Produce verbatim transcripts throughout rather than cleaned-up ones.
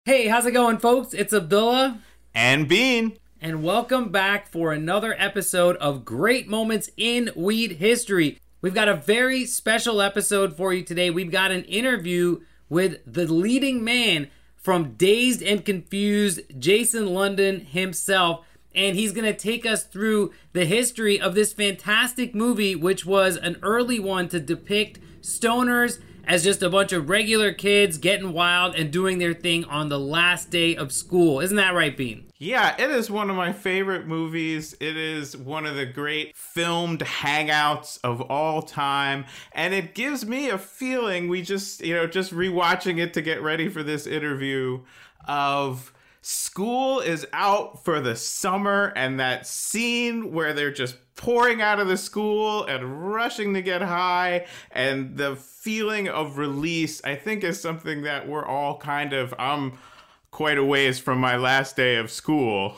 Hey, how's it going, folks? It's Abdullah. And Bean. And welcome back for another episode of Great Moments in Weed History. We've got a very special episode for you today. We've got an interview with the leading man from Dazed and Confused, Jason London himself. And he's going to take us through the history of this fantastic movie, which was an early one to depict stoners as just a bunch of regular kids getting wild and doing their thing on the last day of school. Isn't that right, Bean? Yeah, it is one of my favorite movies. It is one of the great filmed hangouts of all time. And it gives me a feeling, we just, you know, just rewatching it to get ready for this interview, of school is out for the summer, and that scene where they're just pouring out of the school and rushing to get high, and the feeling of release, I think, is something that we're all kind of, I'm quite a ways from my last day of school,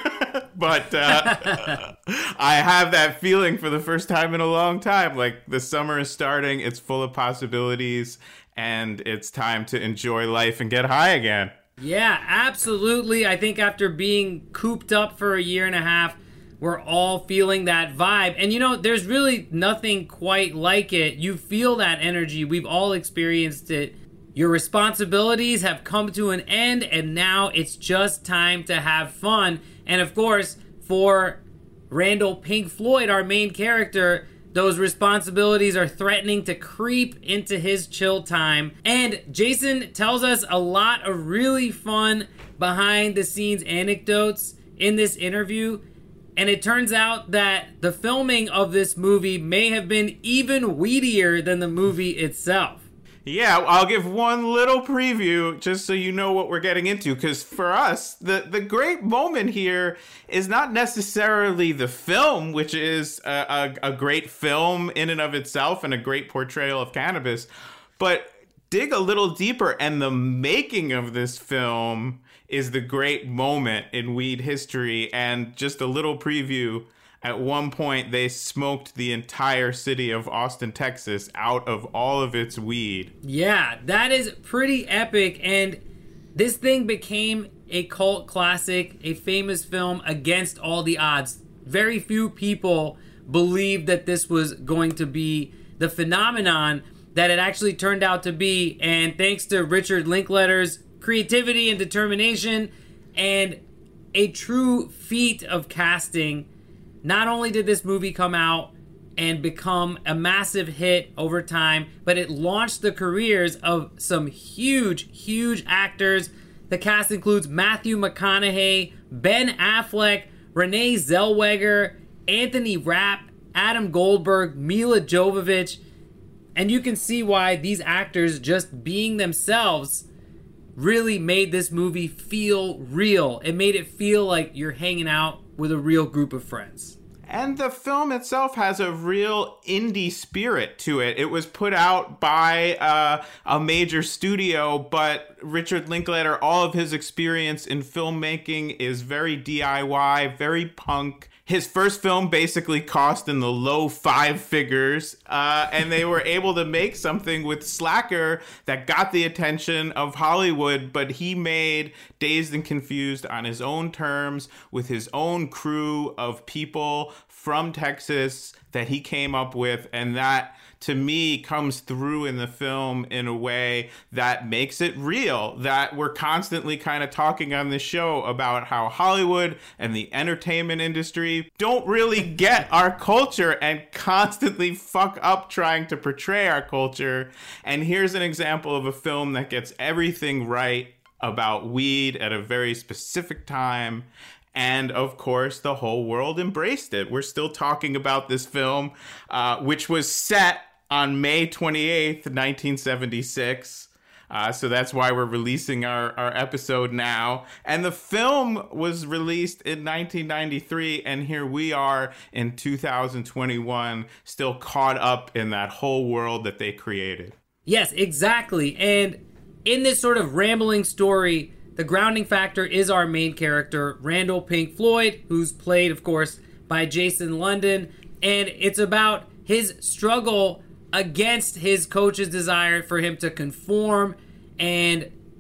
but uh, I have that feeling for the first time in a long time. Like, the summer is starting, it's full of possibilities, and it's time to enjoy life and get high again. Yeah, absolutely. I think after being cooped up for a year and a half, we're all feeling that vibe. And you know, there's really nothing quite like it. You feel that energy. We've all experienced it. Your responsibilities have come to an end, and now it's just time to have fun. And of course, for Randall Pink Floyd, our main character, those responsibilities are threatening to creep into his chill time. And Jason tells us a lot of really fun behind-the-scenes anecdotes in this interview. And it turns out that the filming of this movie may have been even weedier than the movie itself. Yeah, I'll give one little preview just so you know what we're getting into, because for us, the, the great moment here is not necessarily the film, which is a, a, a great film in and of itself and a great portrayal of cannabis, but dig a little deeper, and the making of this film is the great moment in weed history. And just a little preview, at one point they smoked the entire city of Austin, Texas out of all of its weed. Yeah, that is pretty epic, and this thing became a cult classic, a famous film against all the odds. Very few people believed that this was going to be the phenomenon that it actually turned out to be, and thanks to Richard Linklater's creativity and determination and a true feat of casting, not only did this movie come out and become a massive hit over time, but it launched the careers of some huge, huge actors. The cast includes Matthew McConaughey, Ben Affleck, Renee Zellweger, Anthony Rapp, Adam Goldberg, Mila Jovovich. And you can see why these actors, just being themselves, really made this movie feel real. It made it feel like you're hanging out with a real group of friends. And the film itself has a real indie spirit to it. It was put out by uh, a major studio, but Richard Linklater, all of his experience in filmmaking is very D I Y, very punk. His first film basically cost in the low five figures, uh, and they were able to make something with Slacker that got the attention of Hollywood, but he made Dazed and Confused on his own terms with his own crew of people from Texas that he came up with, and that, to me, comes through in the film in a way that makes it real, that we're constantly kind of talking on this show about how Hollywood and the entertainment industry don't really get our culture and constantly fuck up trying to portray our culture. And here's an example of a film that gets everything right about weed at a very specific time. And, of course, the whole world embraced it. We're still talking about this film, uh, which was set on May twenty-eighth, nineteen seventy-six. Uh, so that's why we're releasing our, our episode now. And the film was released in nineteen ninety-three, and here we are in two thousand twenty-one, still caught up in that whole world that they created. Yes, exactly. And in this sort of rambling story, the grounding factor is our main character, Randall Pink Floyd, who's played, of course, by Jason London. And it's about his struggle against his coach's desire for him to conform and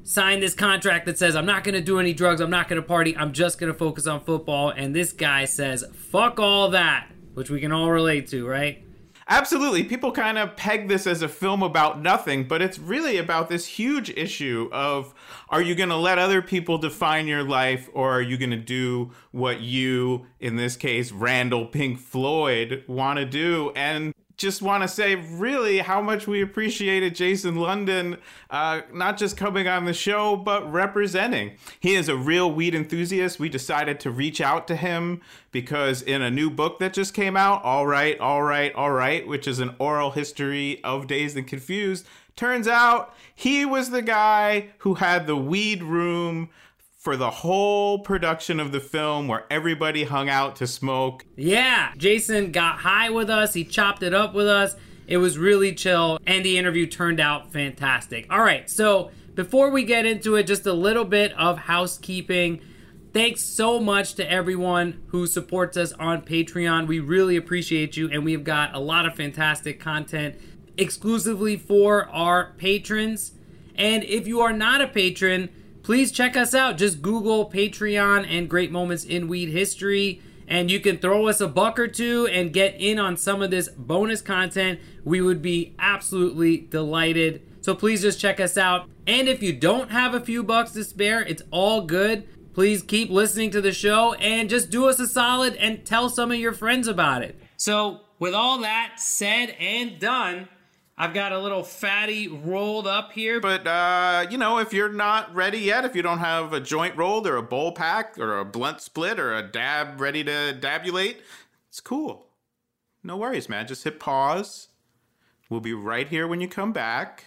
signed this contract that says, I'm not going to do any drugs, I'm not going to party, I'm just going to focus on football. And this guy says, fuck all that, which we can all relate to, right? Absolutely. People kind of peg this as a film about nothing, but it's really about this huge issue of, are you going to let other people define your life, or are you going to do what you, in this case, Randall Pink Floyd, want to do? And just want to say really how much we appreciated Jason London, uh, not just coming on the show, but representing. He is a real weed enthusiast. We decided to reach out to him because in a new book that just came out, All Right, All Right, All Right, which is an oral history of Dazed and Confused, turns out he was the guy who had the weed room for the whole production of the film, where everybody hung out to smoke. Yeah, Jason got high with us. He chopped it up with us. It was really chill, and the interview turned out fantastic. All right, so before we get into it, just a little bit of housekeeping. Thanks so much to everyone who supports us on Patreon. We really appreciate you, and we've got a lot of fantastic content exclusively for our patrons. And if you are not a patron, please check us out. Just Google Patreon and Great Moments in Weed History, and you can throw us a buck or two and get in on some of this bonus content. We would be absolutely delighted. So please just check us out. And if you don't have a few bucks to spare, it's all good. Please keep listening to the show and just do us a solid and tell some of your friends about it. So with all that said and done, I've got a little fatty rolled up here. But, uh, you know, if you're not ready yet, if you don't have a joint rolled or a bowl pack or a blunt split or a dab ready to dabulate, it's cool. No worries, man. Just hit pause. We'll be right here when you come back.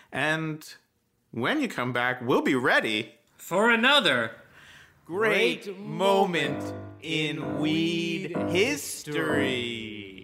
And when you come back, we'll be ready for another great, great moment in weed history.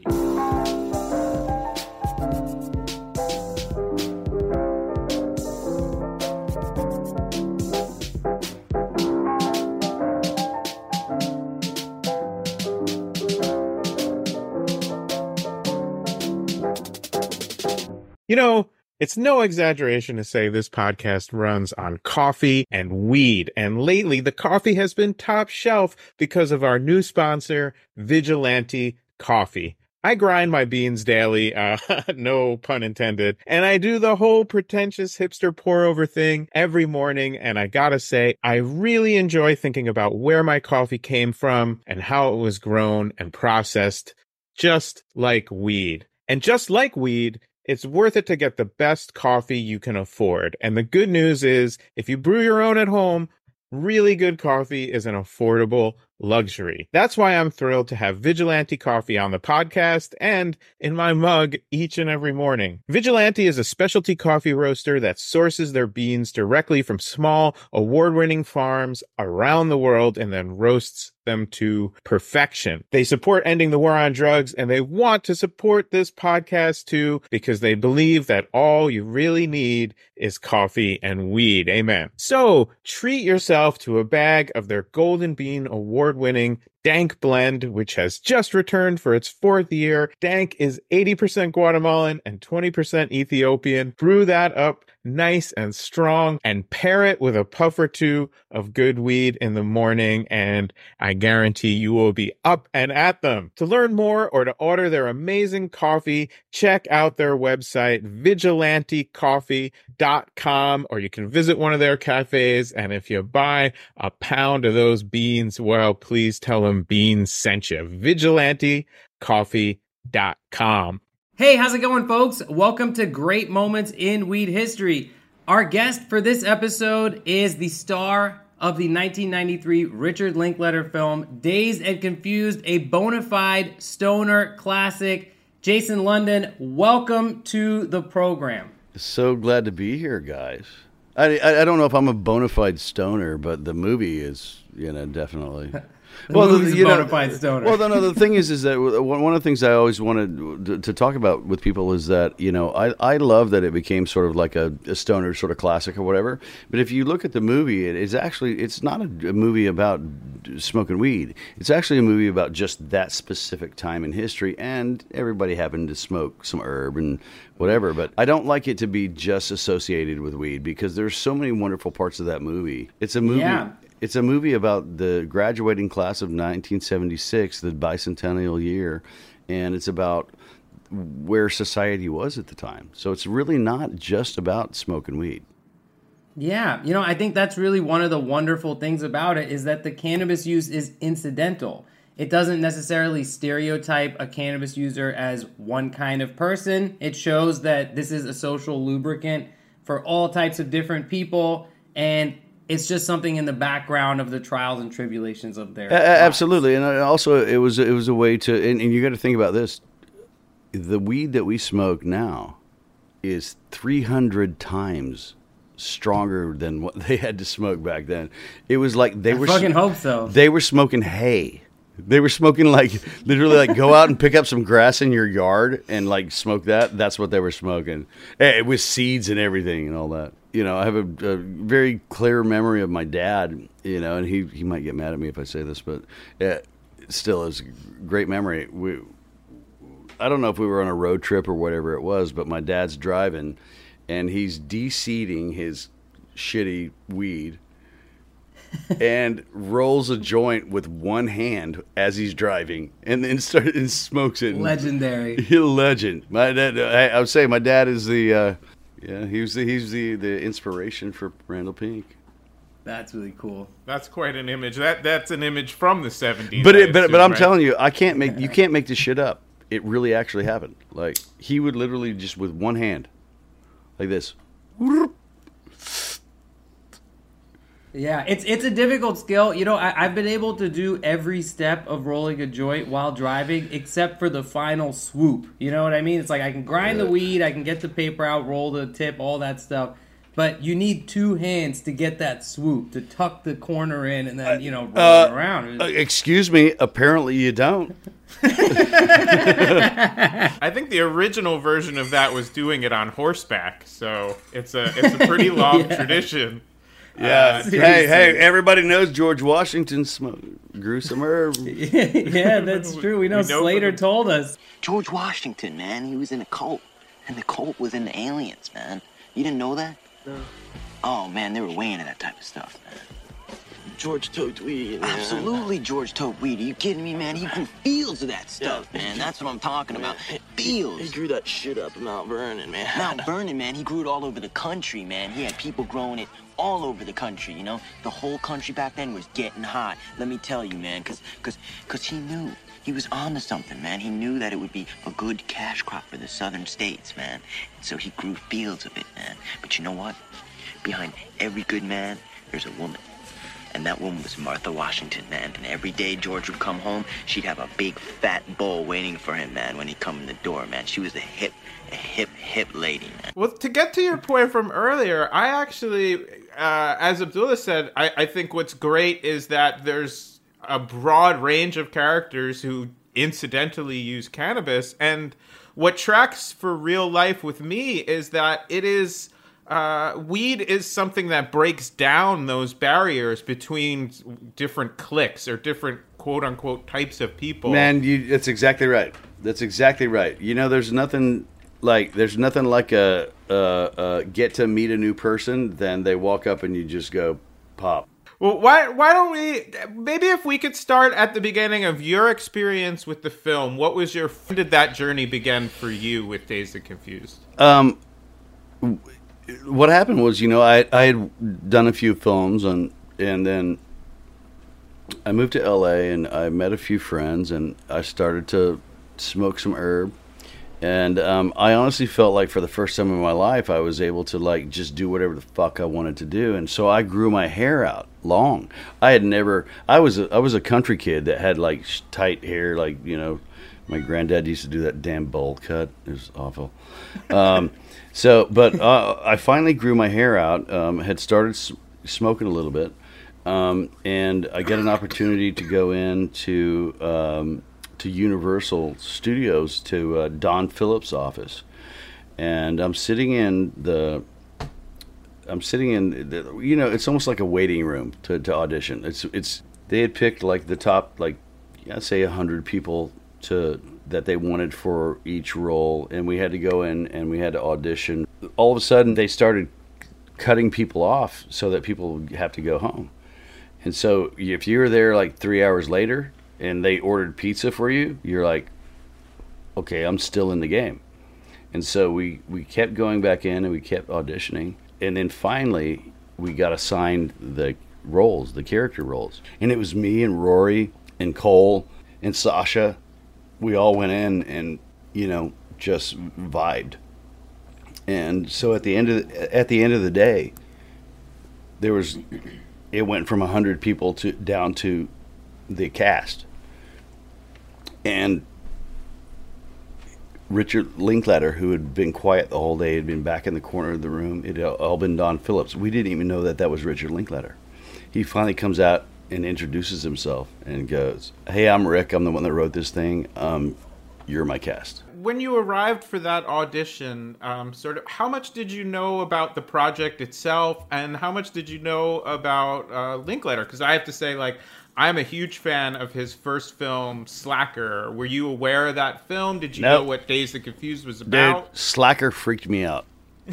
You know, it's no exaggeration to say this podcast runs on coffee and weed. And lately, the coffee has been top shelf because of our new sponsor, Vigilante Coffee. I grind my beans daily, uh, no pun intended, and I do the whole pretentious hipster pour-over thing every morning, and I gotta say, I really enjoy thinking about where my coffee came from and how it was grown and processed, just like weed. And just like weed, it's worth it to get the best coffee you can afford. And the good news is, if you brew your own at home, really good coffee is an affordable luxury. That's why I'm thrilled to have Vigilante Coffee on the podcast and in my mug each and every morning. Vigilante is a specialty coffee roaster that sources their beans directly from small, award-winning farms around the world and then roasts them to perfection. They support ending the war on drugs, and they want to support this podcast too, because they believe that all you really need is coffee and weed. Amen. So treat yourself to a bag of their Golden Bean award-winning Dank blend, which has just returned for its fourth year. Dank is eighty percent Guatemalan and twenty percent Ethiopian. Brew that up nice and strong and pair it with a puff or two of good weed in the morning, and I guarantee you will be up and at them. To learn more or to order their amazing coffee, check out their website, vigilante coffee dot com, or you can visit one of their cafes, and if you buy a pound of those beans, well, please tell them Beans sent you. vigilante coffee dot com. Hey, how's it going, folks? Welcome to Great Moments in Weed History. Our guest for this episode is the star of the nineteen ninety-three Richard Linklater film, Dazed and Confused, a bona fide stoner classic. Jason London, welcome to the program. So glad to be here, guys. I, I, I don't know if I'm a bona fide stoner, but the movie is you know, definitely. The well, movie's the, a you bona know, fide stoner. Well, no, no. The thing is, is that one one of the things I always wanted to, to talk about with people is that you know I, I love that it became sort of like a, a stoner sort of classic or whatever. But if you look at the movie, it, it's actually it's not a, a movie about smoking weed. It's actually a movie about just that specific time in history, and everybody happened to smoke some herb and whatever. But I don't like it to be just associated with weed because there's so many wonderful parts of that movie. It's a movie. Yeah. It's a movie about the graduating class of nineteen seventy-six, the bicentennial year, and it's about where society was at the time. So it's really not just about smoking weed. Yeah, you know, I think that's really one of the wonderful things about it is that the cannabis use is incidental. It doesn't necessarily stereotype a cannabis user as one kind of person. It shows that this is a social lubricant for all types of different people, and it's just something in the background of the trials and tribulations of their A- absolutely. And also it was it was a way to and, and you got to think about this. The weed that we smoke now is three hundred times stronger than what they had to smoke back then. It was like they I were fucking hope so. They were smoking hay. They were smoking like literally like go out and pick up some grass in your yard and like smoke that. That's what they were smoking. It was seeds and everything and all that. You know, I have a, a very clear memory of my dad, you know, and he, he might get mad at me if I say this, but it still is a great memory. We, I don't know if we were on a road trip or whatever it was, but my dad's driving and he's de-seeding his shitty weed and rolls a joint with one hand as he's driving and then started and smokes it. Legendary. Legend. My dad, I, I would say my dad is the, uh, yeah, he was the, he's the, the inspiration for Randall Pink. That's really cool. That's quite an image. That that's an image from the seventies. But it, but assume, but I'm right? telling you, I can't make you can't make this shit up. It really actually happened. Like he would literally just with one hand, like this. Yeah, it's it's a difficult skill. You know, I, I've been able to do every step of rolling a joint while driving except for the final swoop. You know what I mean? It's like I can grind the weed, I can get the paper out, roll the tip, all that stuff. But you need two hands to get that swoop, to tuck the corner in and then, you know, roll Uh, it around. uh, excuse me, apparently you don't. I think the original version of that was doing it on horseback. So it's a it's a pretty long Yeah. tradition. Yeah. Uh, hey, hey, everybody knows George Washington smoked, grew some herb. Yeah, that's true. We know, We know Slater from the- told us. George Washington, man, he was in a cult. And the cult was in the aliens, man. You didn't know that? No. Oh, man, they were way into that type of stuff, man. George tote weed. Man. Absolutely, George tote weed. Are you kidding me, man? He grew fields of that stuff, Yeah. man. That's what I'm talking about. He, Fields. he grew that shit up in Mount Vernon, man. Mount Vernon, man, he grew it all over the country, man. He had people growing it all over the country, you know? The whole country back then was getting hot. Let me tell you, man, because cause, cause he knew. He was on to something, man. He knew that it would be a good cash crop for the southern states, man. So he grew fields of it, man. But you know what? Behind every good man, there's a woman. And that woman was Martha Washington, man. And every day George would come home, she'd have a big fat bowl waiting for him, man, when he come in the door, man. She was a hip, a hip, hip lady, man. Well, to get to your point from earlier, I actually, uh, as Abdullah said, I, I think what's great is that there's a broad range of characters who incidentally use cannabis. And what tracks for real life with me is that it is... Uh, weed is something that breaks down those barriers between different cliques or different quote-unquote types of people. Man, you, that's exactly right. That's exactly right. You know, there's nothing like there's nothing like a, a, a get to meet a new person than they walk up and you just go pop. Well, why why don't we? Maybe if we could start at the beginning of your experience with the film. What was your? When did that journey begin for you with Dazed and Confused? Um. What happened was, you know, I I had done a few films and and then I moved to L A and I met a few friends and I started to smoke some herb. And um, I honestly felt like for the first time in my life, I was able to like just do whatever the fuck I wanted to do. And so I grew my hair out long. I had never, I was a, I was a country kid that had like tight hair. Like, you know, my granddad used to do that damn bowl cut. It was awful. Um, so, but uh, I finally grew my hair out, um, had started s- smoking a little bit. Um, and I get an opportunity to go into um, to Universal Studios to uh, Don Phillips' office, and I'm sitting in the. I'm sitting in the, you know, it's almost like a waiting room to, to audition. It's it's they had picked like the top like yeah, say a hundred people to that they wanted for each role, and we had to go in and we had to audition. All of a sudden, they started cutting people off so that people would have to go home. And so if you were there like three hours later and they ordered pizza for you, you're like, okay, I'm still in the game. And so we, we kept going back in and we kept auditioning. And then finally, we got assigned the roles, the character roles. And it was me and Rory and Cole and Sasha. We all went in and, you know, just vibed. And so at the end of the, at the end of the day, there was, it went from a hundred people to down to the cast. And Richard Linklater, who had been quiet the whole day, had been back in the corner of the room. It had all been Don Phillips. We didn't even know that that was Richard Linklater. He finally comes out and introduces himself and goes, "Hey, I'm Rick. I'm the one that wrote this thing. Um, you're my cast." When you arrived for that audition, um, sort of, how much did you know about the project itself, and how much did you know about uh, Linklater? Because I have to say, like, I'm a huge fan of his first film, Slacker. Were you aware of that film? Did you Nope. know what Dazed and Confused was about? Dude, Slacker freaked me out.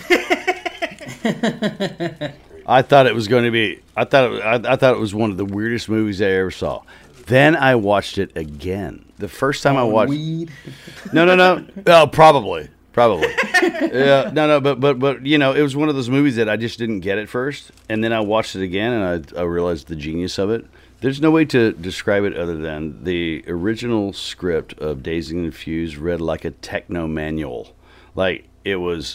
I thought it was going to be. I thought. It, I, I thought it was one of the weirdest movies I ever saw. Then I watched it again. The first time I watched. Weed. No, no, no. Oh, probably, probably. Yeah, no, no. But, but, but, you know, it was one of those movies that I just didn't get at first, and then I watched it again, and I, I realized the genius of it. There's no way to describe it other than the original script of Dazed and Confused read like a techno manual. Like, it was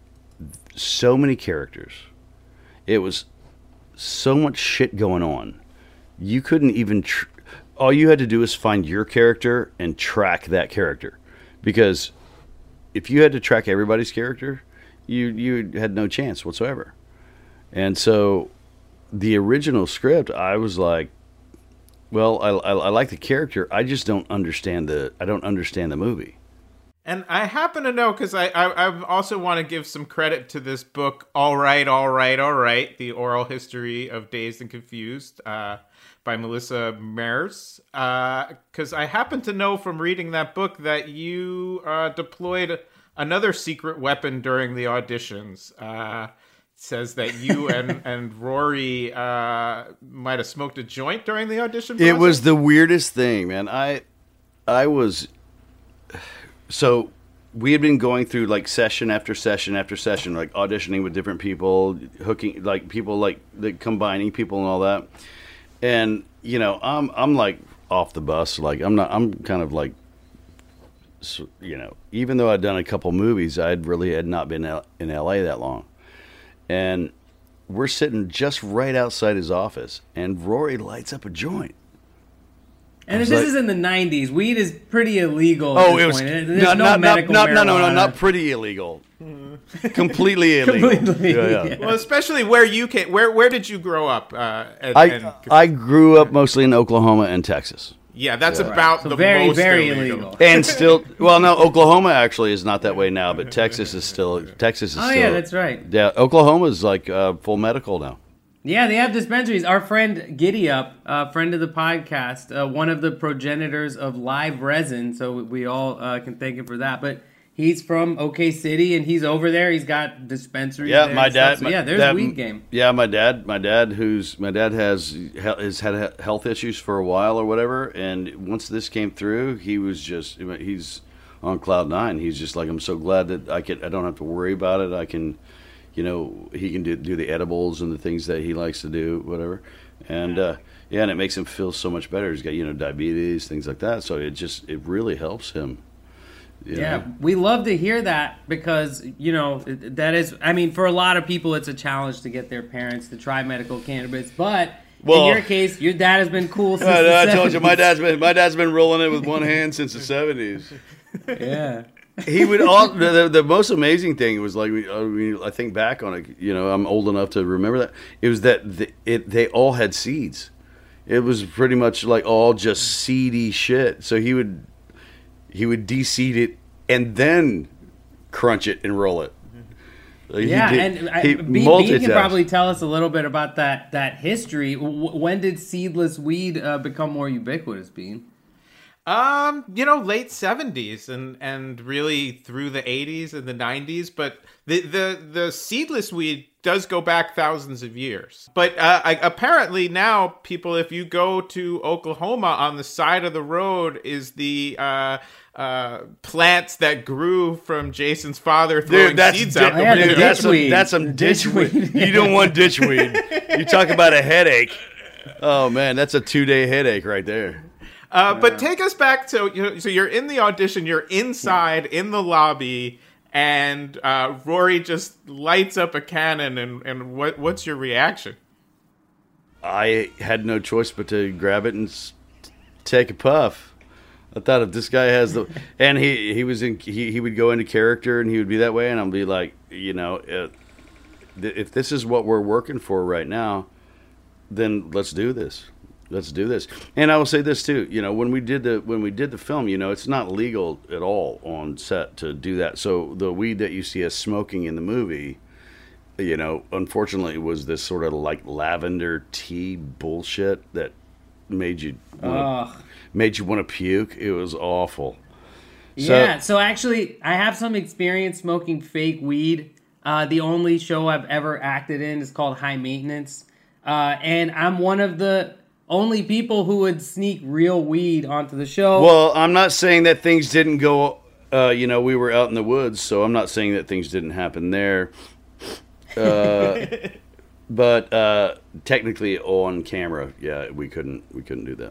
so many characters. It was so much shit going on. You couldn't even... Tr- all you had to do is find your character and track that character. Because if you had to track everybody's character, you you had no chance whatsoever. And so the original script, I was like, well, I, I, I like the character. I just don't understand the I don't understand the movie. And I happen to know, because I, I I also want to give some credit to this book, All Right, All Right, All Right, The Oral History of Dazed and Confused, uh, by Melissa Mears. Because uh, I happen to know from reading that book that you uh, deployed another secret weapon during the auditions. Uh, it says that you and, and Rory uh, might have smoked a joint during the audition process. It was the weirdest thing, man. I I was... So we had been going through like session after session after session, like auditioning with different people, hooking like people like, like combining people and all that. And you know, I'm I'm like off the bus, like I'm not. I'm kind of like, you know, even though I'd done a couple movies, I'd really had not been in L A that long. And we're sitting just right outside his office, and Rory lights up a joint. And this like, is in the nineties. Weed is pretty illegal. Oh, at this it was point. There's not, no not, medical not, no, no, no, marijuana. not pretty illegal. Completely illegal. Completely, yeah, yeah. yeah. Well, especially where you came. Where where did you grow up? Uh, and, I and, I grew up mostly in Oklahoma and Texas, yeah, that's about So the very, most very illegal. illegal. and still. Well, no, Oklahoma actually is not that way now, but Texas is still. Texas is Oh, still. yeah, that's right. Yeah, Oklahoma is like uh, full medical now. Yeah, they have dispensaries. Our friend Giddy Up, uh, friend of the podcast, uh, one of the progenitors of Live Resin, so we all uh, can thank him for that. But he's from OK City, and he's over there. He's got dispensaries. Yeah, there my and stuff. dad. So, my, yeah, there's that- weed game. Yeah, my dad. My dad, who's my dad has has had health issues for a while or whatever, and once this came through, he was just he's on cloud nine. He's just like, I'm so glad that I can I don't have to worry about it. I can. You know, he can do, do the edibles and the things that he likes to do, whatever. And, uh, yeah, and it makes him feel so much better. He's got, you know, diabetes, things like that. So it just, it really helps him. You Yeah, know? we love to hear that because, you know, that is, I mean, for a lot of people, it's a challenge to get their parents to try medical cannabis. But Well- in your case, your dad has been cool since I, the I told you, my seventies. dad's been my dad's been rolling it with one hand since the seventies. Yeah. he would all the, the most amazing thing was like I, mean, I think back on it, you know, I'm old enough to remember that it was that the, it they all had seeds. It was pretty much like all just seedy shit. So he would he would de-seed it and then crunch it and roll it. Like yeah, did, and I, Bean, Bean can probably tell us a little bit about that that history. W- when did seedless weed uh, become more ubiquitous, Bean? Um, you know, late seventies and and really through the eighties and the nineties, but the the the seedless weed does go back thousands of years. But uh, I, apparently now people, if you go to Oklahoma, on the side of the road is the uh, uh, plants that grew from Jason's father throwing Dude, that's seeds di- out the yeah, window. the that's, some, ditchweed. that's some Ditchweed. ditchweed. You don't want ditchweed. You talk about a headache. Oh man, that's a two-day headache right there. Uh, but take us back to, you know, so you're in the audition, you're inside in the lobby, and uh, Rory just lights up a cannon, and, and what what's your reaction? I had no choice but to grab it and s- take a puff. I thought if this guy has the, and he he was in he, he would go into character and he would be that way, and I'll be like, you know, uh, th- if this is what we're working for right now, then let's do this. Let's do this. And I will say this too, you know, when we did the when we did the film, you know, it's not legal at all on set to do that. So the weed that you see us smoking in the movie, you know, unfortunately was this sort of like lavender tea bullshit that made you wanna, made you want to puke. It was awful. So, Yeah, so actually, I have some experience smoking fake weed. Uh, the only show I've ever acted in is called High Maintenance. Uh, and I'm one of the only people who would sneak real weed onto the show. Well, I'm not saying that things didn't go, uh, you know, we were out in the woods, so I'm not saying that things didn't happen there. Uh, but uh, technically on camera, yeah, we couldn't we couldn't do that.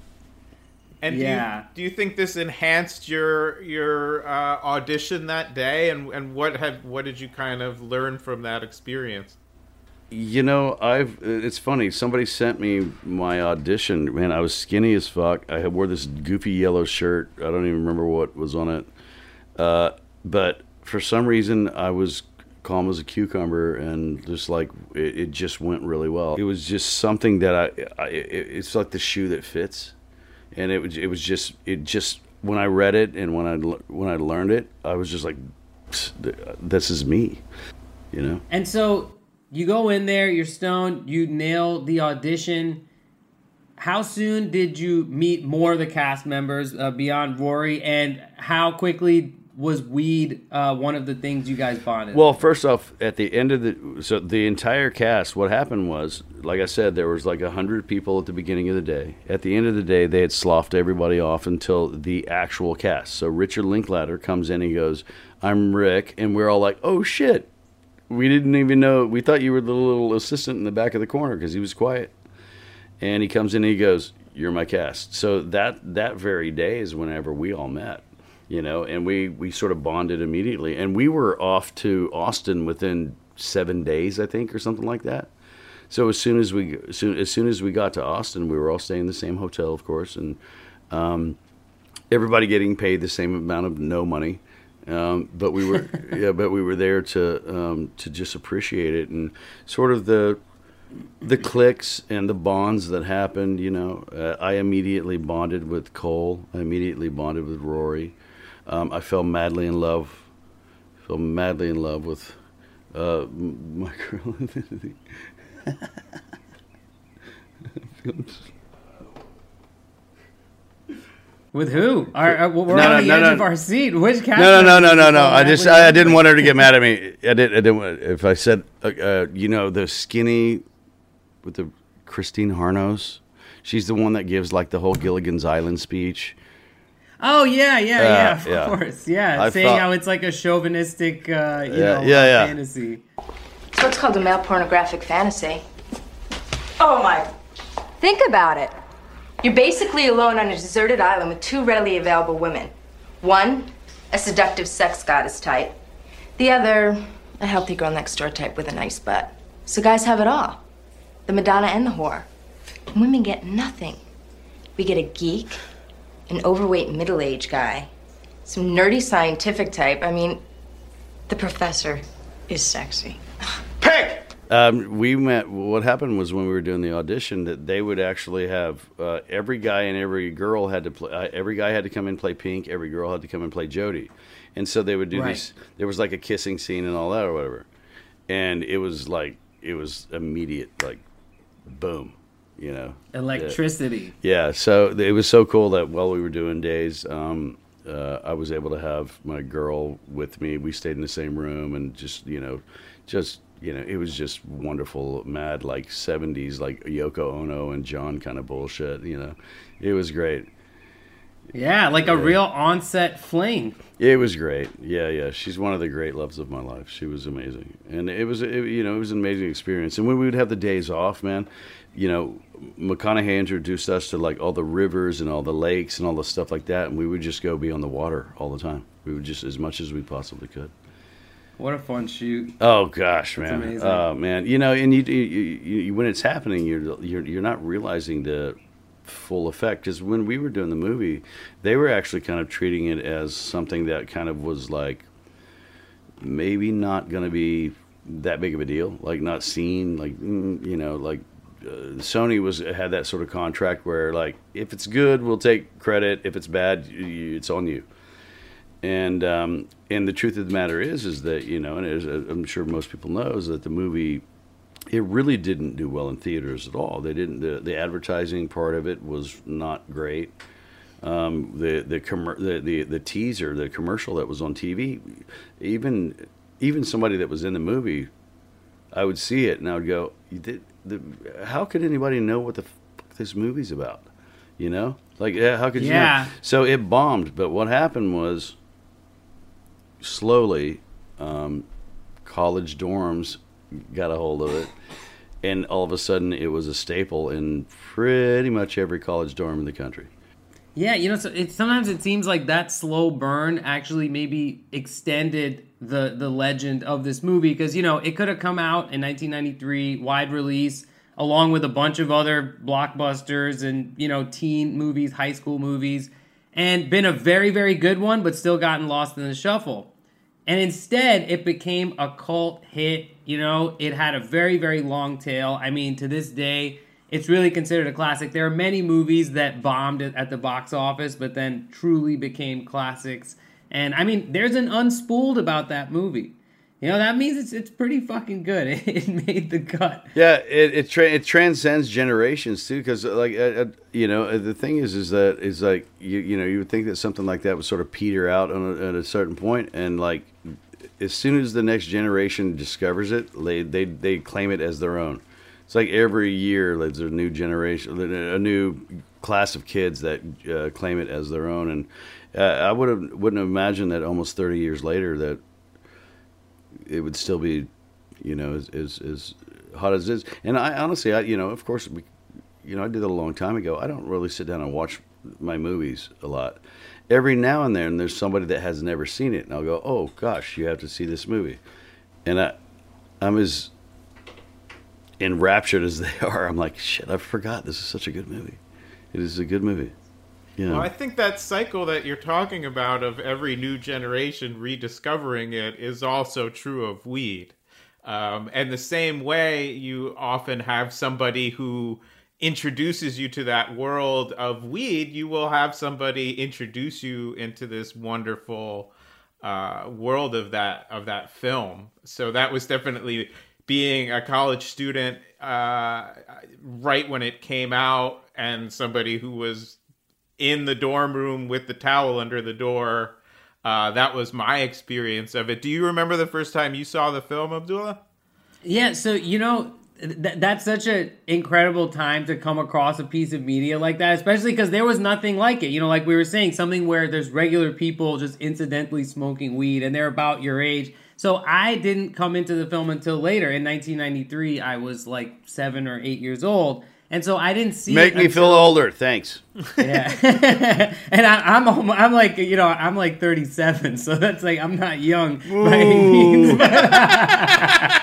And Yeah. do, you, do you think this enhanced your your uh, audition that day? And and what have what did you kind of learn from that experience? You know, I've. It's funny. Somebody sent me my audition. Man, I was skinny as fuck. I had wore this goofy yellow shirt. I don't even remember what was on it. Uh, but for some reason, I was calm as a cucumber, and just like it, it just went really well. It was just something that I. I it, it's like the shoe that fits, and it was. It was just. It just when I read it and when I when I learned it, I was just like, this is me, you know. And so you go in there, you're stoned, you nail the audition. How soon did you meet more of the cast members uh, beyond Rory, and how quickly was weed uh, one of the things you guys bonded? Well, first off, at the end of the so the entire cast, what happened was, like I said, there was like a hundred people at the beginning of the day. At the end of the day, they had sloughed everybody off until the actual cast. So Richard Linklater comes in and he goes, "I'm Rick," and we're all like, "Oh shit." We didn't even know. We thought you were the little assistant in the back of the corner because he was quiet. And he comes in and he goes, "You're my cast." So that that very day is whenever we all met, you know, and we, we sort of bonded immediately. And we were off to Austin within seven days, I think, or something like that. So as soon as we as soon, as soon as we got to Austin, we were all staying in the same hotel, of course, and um, everybody getting paid the same amount of no money. Um, but we were, yeah, but we were there to um, to just appreciate it, and sort of the the cliques and the bonds that happened. You know, uh, I immediately bonded with Cole. I immediately bonded with Rory. Um, I fell madly in love. Fell madly in love with uh, my girl. With who? Our, uh, we're No, on no, the no, edge no. of our seat. Which cast No, no, no, no, members no, you no. fell I just, madly in I, I love didn't with? want her to get mad at me. I didn't, I didn't. want- If I said, uh, uh, you know, the skinny with the Christine Harnos, she's the one that gives like the whole Gilligan's Island speech. Oh yeah, yeah, yeah. Of yeah. course, yeah. I Saying thought- how it's like a chauvinistic, uh, you Yeah, know, yeah, yeah. fantasy. It's what's called a male pornographic fantasy. Oh my. Think about it. You're basically alone on a deserted island with two readily available women. One, a seductive sex goddess type. The other, a healthy girl next door type with a nice butt. So guys have it all. The Madonna and the whore. And women get nothing. We get a geek, an overweight middle-aged guy, some nerdy scientific type. I mean, The professor is sexy. Pick! Um, we met. What happened was when we were doing the audition, that they would actually have uh, every guy and every girl had to play. Uh, every guy had to come and play Pink. Every girl had to come and play Jody, and so they would do Right. these. There was like a kissing scene and all that or whatever, and it was like it was immediate, like boom, you know, Electricity. Yeah, so it was so cool that while we were doing days, um, uh, I was able to have my girl with me. We stayed in the same room, and just you know, just you know, it was just wonderful, mad like seventies, like Yoko Ono and John kind of bullshit. You know, it was great. Yeah, like a real on-set fling. It was great. Yeah, yeah. She's one of the great loves of my life. She was amazing, and it was, it, you know, it was an amazing experience. And when we would have the days off, man, you know, McConaughey introduced us to like all the rivers and all the lakes and all the stuff like that, and we would just go be on the water all the time. We would just as much as we possibly could. What a fun shoot. Oh gosh, man. amazing. Oh man. You know, and you, you, you, you when it's happening, you're you're you're not realizing the full effect, because when we were doing the movie, they were actually kind of treating it as something that kind of was like maybe not going to be that big of a deal, like not seen, like mm, you know, like uh, Sony was had that sort of contract where like if it's good, we'll take credit. If it's bad, you, it's on you. And um, and the truth of the matter is, is that you know, and as I'm sure most people know, is that the movie, it really didn't do well in theaters at all. They didn't. The, the advertising part of it was not great. Um, the the, commer- the the the teaser, the commercial that was on T V, even even somebody that was in the movie, I would see it and I would go, you did, the, how could anybody know what the fuck this movie's about? You know, like how could you? Yeah. know? So it bombed. But what happened was, slowly, um, college dorms got a hold of it, and all of a sudden it was a staple in pretty much every college dorm in the country. Yeah, you know, so it, sometimes it seems like that slow burn actually maybe extended the the legend of this movie, because, you know, it could have come out in nineteen ninety-three, wide release, along with a bunch of other blockbusters and, you know, teen movies, high school movies, and been a very, very good one, but still gotten lost in the shuffle. And instead, it became a cult hit. You know, it had a very, very long tail. I mean, to this day, it's really considered a classic. There are many movies that bombed at the box office, but then truly became classics. And, I mean, there's an Unspooled about that movie. You know, that means it's it's pretty fucking good. It, it made the cut. Yeah, it it, tra- it transcends generations too, because like uh, uh, you know, the thing is, is that is like you you know you would think that something like that would sort of peter out on a, at a certain point, and like as soon as the next generation discovers it, they they they claim it as their own. It's like every year there's a new generation, a new class of kids that uh, claim it as their own, and uh, I would have wouldn't have imagined that almost thirty years later that it would still be, you know, as, as as hot as it is. And I honestly, I you know, of course, we, you know, I did that a long time ago. I don't really sit down and watch my movies a lot. Every now and then, there's somebody that has never seen it, and I'll go, "Oh gosh, you have to see this movie." And I, I'm as enraptured as they are. I'm like, "Shit, I forgot this is such a good movie. It is a good movie." You know? Well, I think that cycle that you're talking about of every new generation rediscovering it is also true of weed. Um, and the same way, you often have somebody who introduces you to that world of weed, you will have somebody introduce you into this wonderful uh, world of that of that film. So that was definitely being a college student uh, right when it came out, and somebody who was in the dorm room with the towel under the door. Uh, that was my experience of it. Do you remember the first time you saw the film, Abdullah? Yeah, so, you know, th- that's such an incredible time to come across a piece of media like that, especially because there was nothing like it. You know, like we were saying, something where there's regular people just incidentally smoking weed, and they're about your age. So I didn't come into the film until later. In nineteen ninety-three, I was like seven or eight years old. And so I didn't see Make it me until, feel older, thanks. Yeah, and I, I'm I'm like you know I'm like thirty-seven, so that's like I'm not young by any means. But,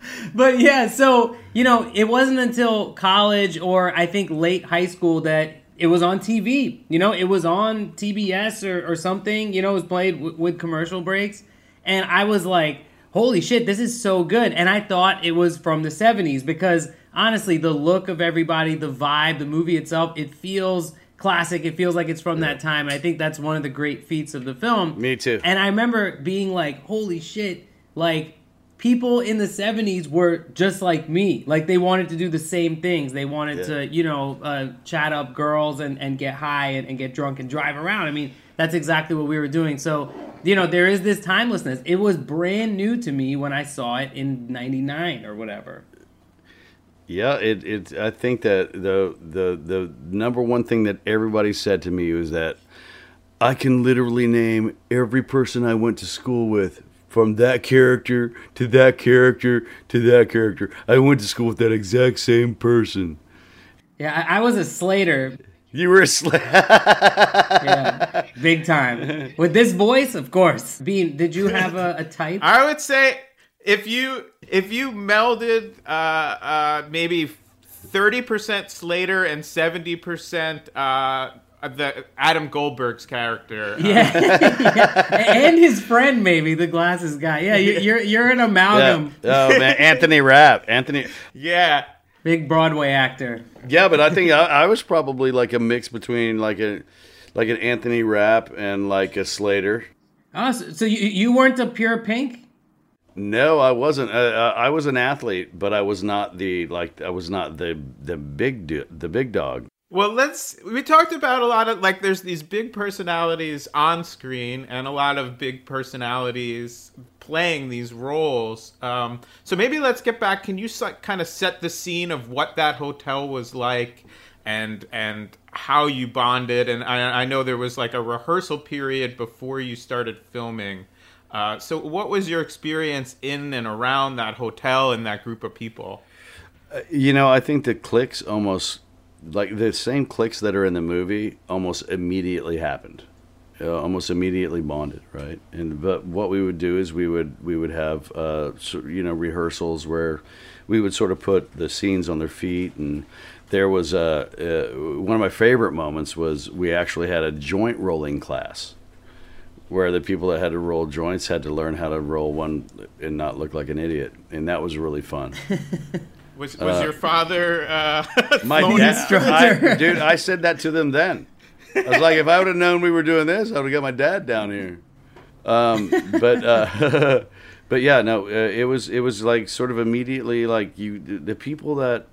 but yeah, so you know it wasn't until college or I think late high school that it was on T V. You know, it was on T B S or, or something. You know, it was played w- with commercial breaks. And I was like, holy shit, this is so good. And I thought it was from the seventies because, honestly, the look of everybody, the vibe, the movie itself, it feels classic. It feels like it's from that time. And I think that's one of the great feats of the film. Me too. And I remember being like, holy shit, like, people in the seventies were just like me. Like, they wanted to do the same things. They wanted Yeah. to, you know, uh, chat up girls and, and get high and, and get drunk and drive around. I mean, that's exactly what we were doing. So, you know, there is this timelessness. It was brand new to me when I saw it in ninety-nine or whatever. Yeah, it, it. I think that the the the number one thing that everybody said to me was that I can literally name every person I went to school with, from that character to that character to that character. I went to school with that exact same person. Yeah, I, I was a Slater. You were a Slater. Yeah, big time. With this voice, of course. Bean, did you have a, a type? I would say if you if you melded uh, uh, maybe thirty percent Slater and seventy percent uh, the Adam Goldberg's character, uh, Yeah. Yeah. And his friend, maybe the glasses guy. Yeah, you, you're you're an amalgam. Yeah. Oh man, Anthony Rapp. Anthony. yeah. Big Broadway actor. Yeah, but I think I, I was probably like a mix between like a like an Anthony Rapp and like a Slater. Oh, so, so you you weren't a pure pink? No, I wasn't. Uh, uh, I was an athlete, but I was not the like. I was not the the big do, the big dog. Well, let's. We talked about a lot of like. There's these big personalities on screen, and a lot of big personalities playing these roles. Um, so maybe let's get back. Can you like, kind of set the scene of what that hotel was like, and and how you bonded? And I, I know there was like a rehearsal period before you started filming. Uh, so what was your experience in and around that hotel and that group of people? Uh, you know, I think the clicks almost like the same clicks that are in the movie almost immediately happened. Uh, almost immediately bonded, right? And but what we would do is we would we would have uh, so, you know rehearsals where we would sort of put the scenes on their feet, and there was a uh, one of my favorite moments was we actually had a joint rolling class where the people that had to roll joints had to learn how to roll one and not look like an idiot, and that was really fun. Was was Uh, your father uh, My phone dad, instructor? I, dude, I said that to them then. I was like, if I would have known we were doing this, I would have got my dad down here. Um, but uh, but yeah, no, uh, it was it was like sort of immediately like you the people that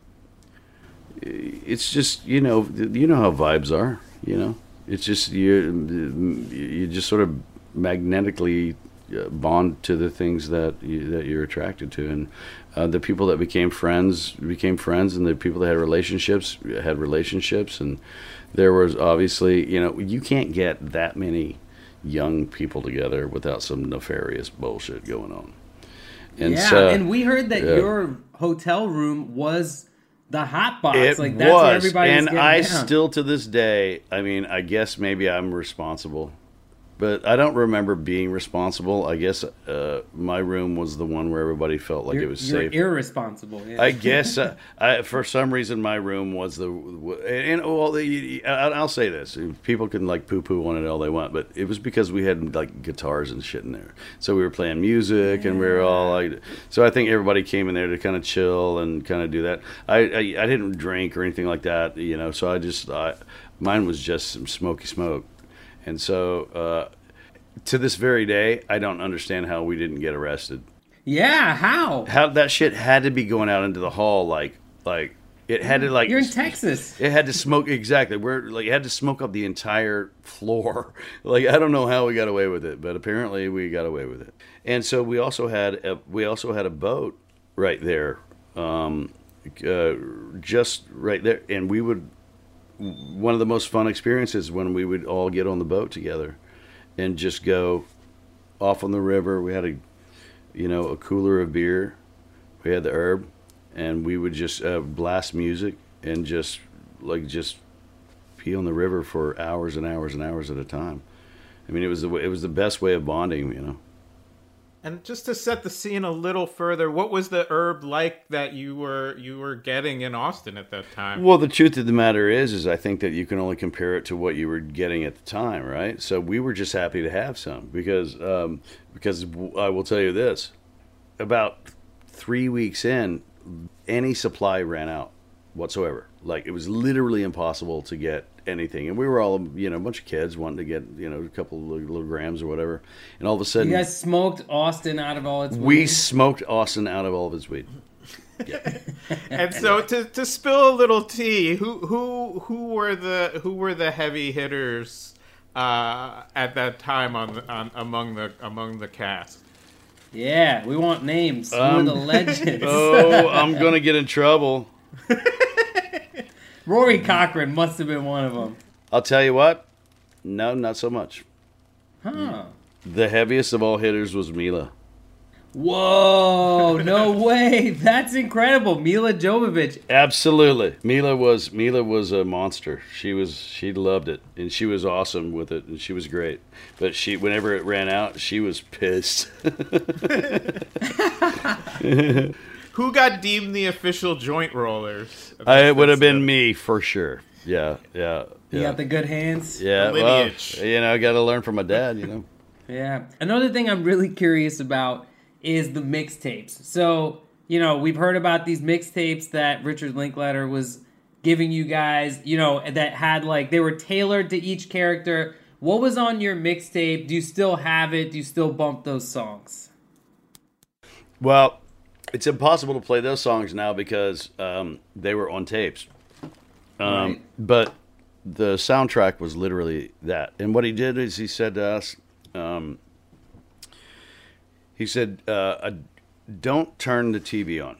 it's just you know you know how vibes are, you know. It's just you you just sort of magnetically bond to the things that you, that you're attracted to, and uh, the people that became friends became friends, and the people that had relationships had relationships, and there was obviously you know you can't get that many young people together without some nefarious bullshit going on. And yeah, so, and we heard that yeah. your hotel room was the hot box. It like that's where was, everybody's and getting I down. still to this day. I mean, I guess maybe I'm responsible, but I don't remember being responsible. I guess uh, my room was the one where everybody felt like you're, it was you're safe. irresponsible. Yeah. I guess uh, I, for some reason my room was the and well the, I'll say this, people can like poo poo on it all they want, but it was because we had like guitars and shit in there, so we were playing music yeah. and we were all like, so I think everybody came in there to kind of chill and kind of do that. I, I I didn't drink or anything like that, you know, so I just I, mine was just some smoky smoke. And so, uh, to this very day, I don't understand how we didn't get arrested. Yeah, how? How that shit had to be going out into the hall, like, like it had to like. You're in Texas. It had to smoke exactly. We're like it had to smoke up the entire floor. Like I don't know how we got away with it, but apparently we got away with it. And so we also had a, we also had a boat right there, um, uh, just right there, and we would. One of the most fun experiences when we would all get on the boat together and just go off on the river. We had a, you know, a cooler of beer. We had the herb, and we would just uh, blast music and just like just pee on the river for hours and hours and hours at a time. I mean, it was the it was the best way of bonding, you know. And just to set the scene a little further, what was the herb like that you were you were getting in Austin at that time? Well, the truth of the matter is, is I think that you can only compare it to what you were getting at the time, right? So we were just happy to have some because, um, because I will tell you this, about three weeks in, any supply ran out whatsoever. Like, it was literally impossible to get anything. And we were all, you know, a bunch of kids wanting to get, you know, a couple of little, little grams or whatever. And all of a sudden... You guys smoked Austin out of all its weed? We smoked Austin out of all of its weed. Yeah. And so to, to spill a little tea, who who who were the who were the heavy hitters uh, at that time on, the, on among the among the cast? Yeah, we want names. Um, Who are the legends? Oh, I'm going to get in trouble. Rory Cochrane must have been one of them. I'll tell you what. No, not so much. Huh. The heaviest of all hitters was Mila. Whoa, no way. That's incredible. Mila Jovovich. Absolutely. Mila was Mila was a monster. She was she loved it and she was awesome with it and she was great. But she whenever it ran out, she was pissed. Who got deemed the official joint rollers? I, it would have been me for sure. Yeah, yeah. You yeah. got the good hands? Yeah, lineage. well, you know, I got to learn from my dad, you know. Yeah. Another thing I'm really curious about is the mixtapes. So, you know, we've heard about these mixtapes that Richard Linklater was giving you guys, you know, that had like, they were tailored to each character. What was on your mixtape? Do you still have it? Do you still bump those songs? Well, it's impossible to play those songs now because um, they were on tapes. Um, Right. But the soundtrack was literally that. And what he did is he said to us, um, he said, uh, don't turn the T V on.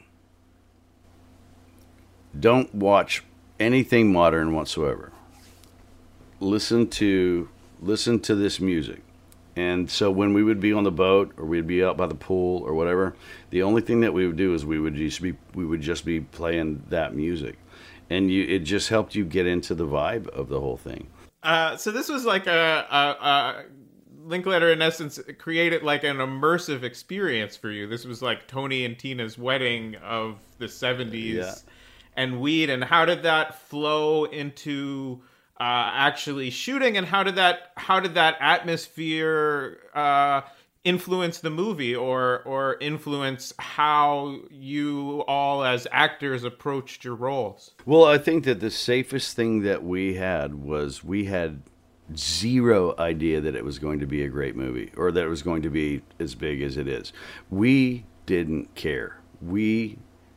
Don't watch anything modern whatsoever. Listen to listen to this music. And so when we would be on the boat or we'd be out by the pool or whatever, the only thing that we would do is we would just be we would just be playing that music. And you it just helped you get into the vibe of the whole thing. Uh, so this was like a, a, a Linklater, in essence, created like an immersive experience for you. This was like Tony and Tina's wedding of the seventies, Yeah. and Weed. And how did that flow into uh, actually shooting? And how did that how did that atmosphere uh, influence the movie, or or influence how you all as actors approached your roles? Well, I think that the safest thing that we had was we had zero idea that it was going to be a great movie or that it was going to be as big as it is. We didn't care. We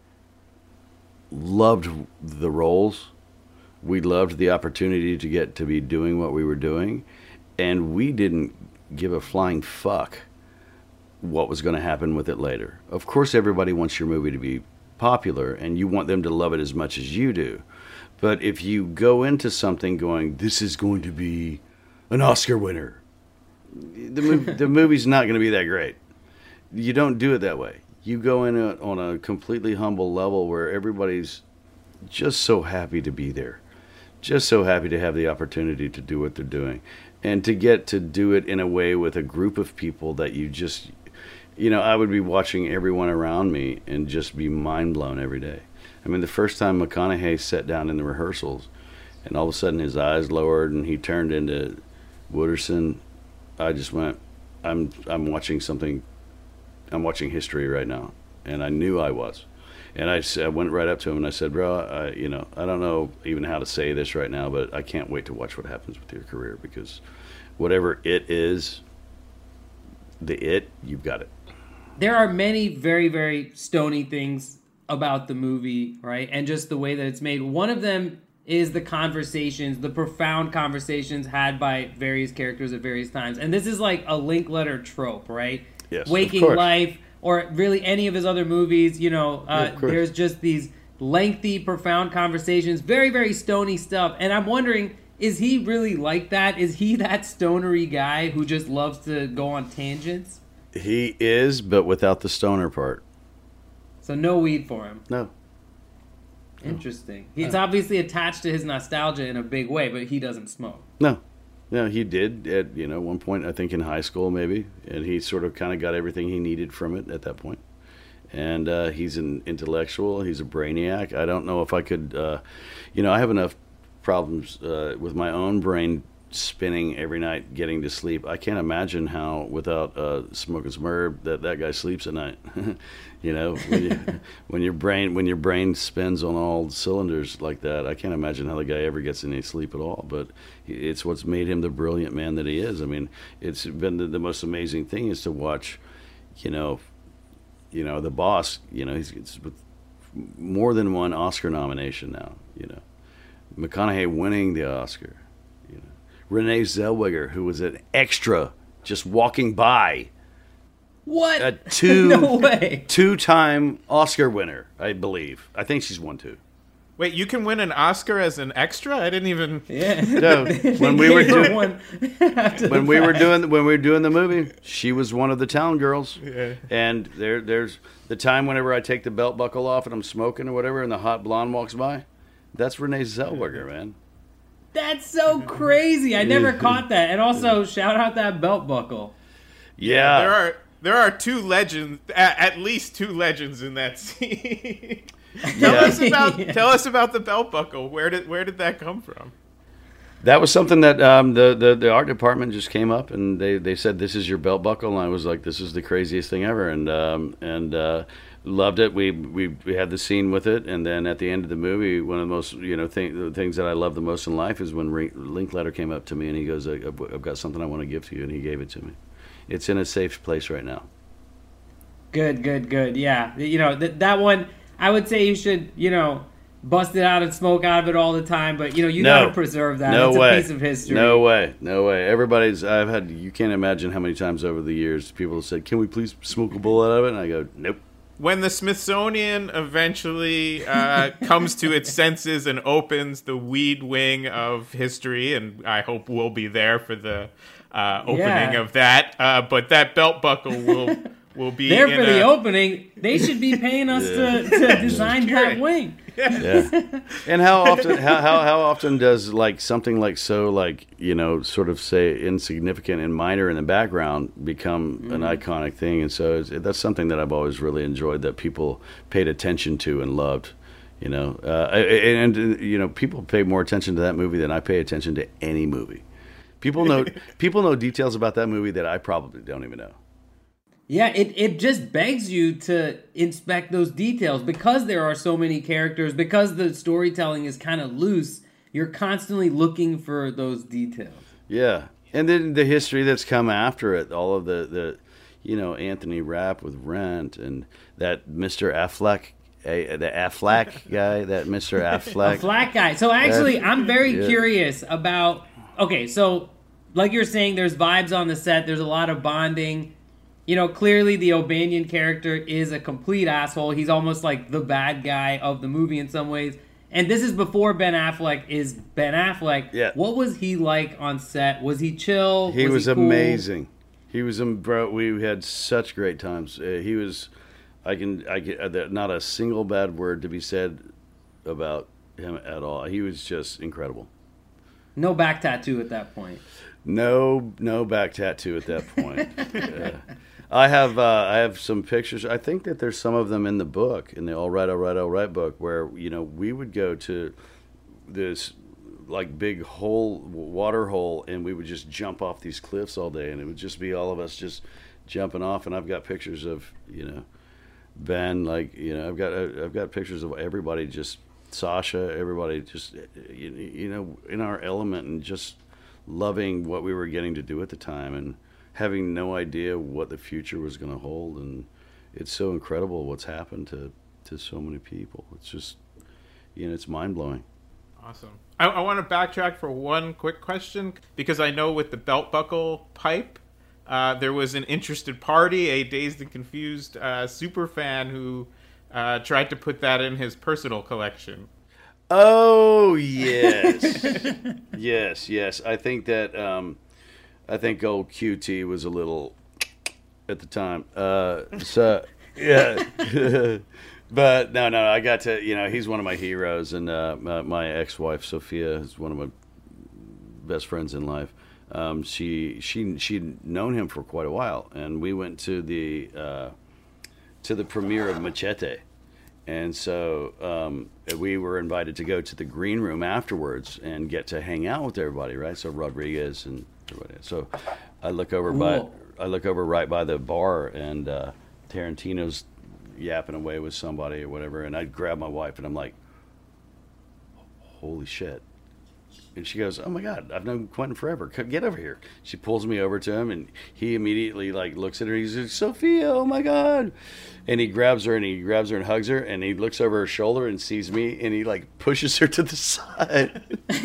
loved the roles. We loved the opportunity to get to be doing what we were doing. And we didn't give a flying fuck what was going to happen with it later. Of course, everybody wants your movie to be popular and you want them to love it as much as you do. But if you go into something going, this is going to be an Oscar winner, the, mov- the movie's not going to be that great. You don't do it that way. You go in a, on a completely humble level where everybody's just so happy to be there, just so happy to have the opportunity to do what they're doing, and to get to do it in a way with a group of people that you just, you know, I would be watching everyone around me and just be mind blown every day. I mean, the first time McConaughey sat down in the rehearsals and all of a sudden his eyes lowered and he turned into Wooderson, I just went, I'm I'm watching something, I'm watching history right now. And I knew I was. And I, I went right up to him and I said, bro, I, you know, I don't know even how to say this right now, but I can't wait to watch what happens with your career, because whatever it is, the it, you've got it. There are many very, very stony things about the movie, right? And just the way that it's made. One of them is the conversations, the profound conversations had by various characters at various times. And this is like a Linklater trope, right? Yes, Waking of course. Life, or really any of his other movies, you know, uh, Yeah, of course. there's just these lengthy, profound conversations, very, very stony stuff. And I'm wondering, is he really like that? Is he that stonery guy who just loves to go on tangents? He is, but without the stoner part. So no weed for him. No. Interesting. He's obviously attached to his nostalgia in a big way, but he doesn't smoke. No. No, he did at you know one point I think in high school maybe, and he sort of kind of got everything he needed from it at that point. And uh, he's an intellectual. He's a brainiac. I don't know if I could, uh, you know, I have enough problems uh, with my own brain spinning every night getting to sleep. I can't imagine how without uh, smoking some herb that that guy sleeps at night. You know, when, you, when your brain when your brain spins on all cylinders like that, I can't imagine how the guy ever gets any sleep at all. But it's what's made him the brilliant man that he is. I mean, it's been the, the most amazing thing is to watch, you know, you know the boss. You know, he's it's with more than one Oscar nomination now. You know, McConaughey winning the Oscar. Renee Zellweger, who was an extra just walking by. What? A two, no way. Two-time Oscar winner, I believe. I think she's won two. Wait, you can win an Oscar as an extra? I didn't even. Yeah. No, when we were doing one when we were doing when we were doing the movie, she was one of the town girls. Yeah. And there there's the time whenever I take the belt buckle off and I'm smoking or whatever, and the hot blonde walks by. That's Renee Zellweger, man. That's so crazy. I never caught that. And also, shout out that belt buckle. Yeah. There are there are two legends, at, at least two legends in that scene. tell Yeah. us about Yeah. tell us about the belt buckle. Where did where did that come from? That was something that um, the, the the art department just came up and they, they said, this is your belt buckle. And I was like, this is the craziest thing ever. And um, and uh, loved it. We, we we had the scene with it. And then at the end of the movie, one of the most, you know, thing, the things that I love the most in life is when Re- Linklater came up to me and he goes, I've, I've got something I want to give to you. And he gave it to me. It's in a safe place right now. Good, good, good. Yeah. You know, th- that one, I would say you should, you know, bust it out and smoke out of it all the time, but you know you No. gotta preserve that. No it's way. a piece of history. No way. No way. Everybody's, I've had, you can't imagine how many times over the years people have said, can we please smoke a bowl out of it? And I go, nope. When the Smithsonian eventually uh, comes to its senses and opens the weed wing of history, and I hope we'll be there for the uh, opening Yeah. of that, uh, but that belt buckle will will be There in for the a- opening. They should be paying us to, to design that wing. Yeah. And how often how, how how often does like something like so like, you know, sort of say insignificant and minor in the background become Mm-hmm. an iconic thing? And so it's, that's something that I've always really enjoyed that people paid attention to and loved, you know. Uh, and, and you know, people pay more attention to that movie than I pay attention to any movie. People know people know details about that movie that I probably don't even know. Yeah, it, it just begs you to inspect those details because there are so many characters, because the storytelling is kind of loose, you're constantly looking for those details. Yeah, and then the history that's come after it, all of the, the you know, Anthony Rapp with Rent and that Mister Affleck, eh, the Affleck guy, that Mister Affleck. A flat guy. So actually, That's- I'm very yeah. curious about, okay, so like you're saying, there's vibes on the set, there's a lot of bonding. You know, clearly the O'Banion character is a complete asshole. He's almost like the bad guy of the movie in some ways. And this is before Ben Affleck is Ben Affleck. Yeah. What was he like on set? Was he chill? He was, he cool? amazing. He was, um, bro. We had such great times. Uh, he was, I can, I can, uh, there- not a single bad word to be said about him at all. He was just incredible. No back tattoo at that point. No, no back tattoo at that point. uh, I have, uh, I have some pictures. I think that there's some of them in the book, in the All Right, All Right, All Right book, where you know we would go to this like big hole, water hole, and we would just jump off these cliffs all day, and it would just be all of us just jumping off. And I've got pictures of you know Ben, like you know, I've got I've got pictures of everybody, just Sasha, everybody, just you you know, in our element and just loving what we were getting to do at the time and having no idea what the future was going to hold. And it's so incredible what's happened to, to so many people. It's just, you know, it's mind-blowing. Awesome. I, I want to backtrack for one quick question because I know with the belt buckle pipe, uh, there was an interested party, a Dazed and Confused uh, super fan who uh, tried to put that in his personal collection. Oh, yes. yes, yes. I think that, um, I think old Q T was a little at the time. Uh, so, yeah. But no, no, I got to, you know, he's one of my heroes. And uh, my, my ex-wife, Sophia, is one of my best friends in life. Um, she she she'd known him for quite a while, and we went to the uh, to the premiere of Machete, and so um, we were invited to go to the green room afterwards and get to hang out with everybody, right? So Rodriguez and everybody. So I look over Cool. by I look over right by the bar, and uh, Tarantino's yapping away with somebody or whatever, and I grab my wife and I'm like, holy shit. And she goes, oh my God, I've known Quentin forever. Come, get over here. She pulls me over to him, and he immediately like looks at her. He's like, Sophia, oh my God. And he grabs her and he grabs her and hugs her, and he looks over her shoulder and sees me, and he like pushes her to the side.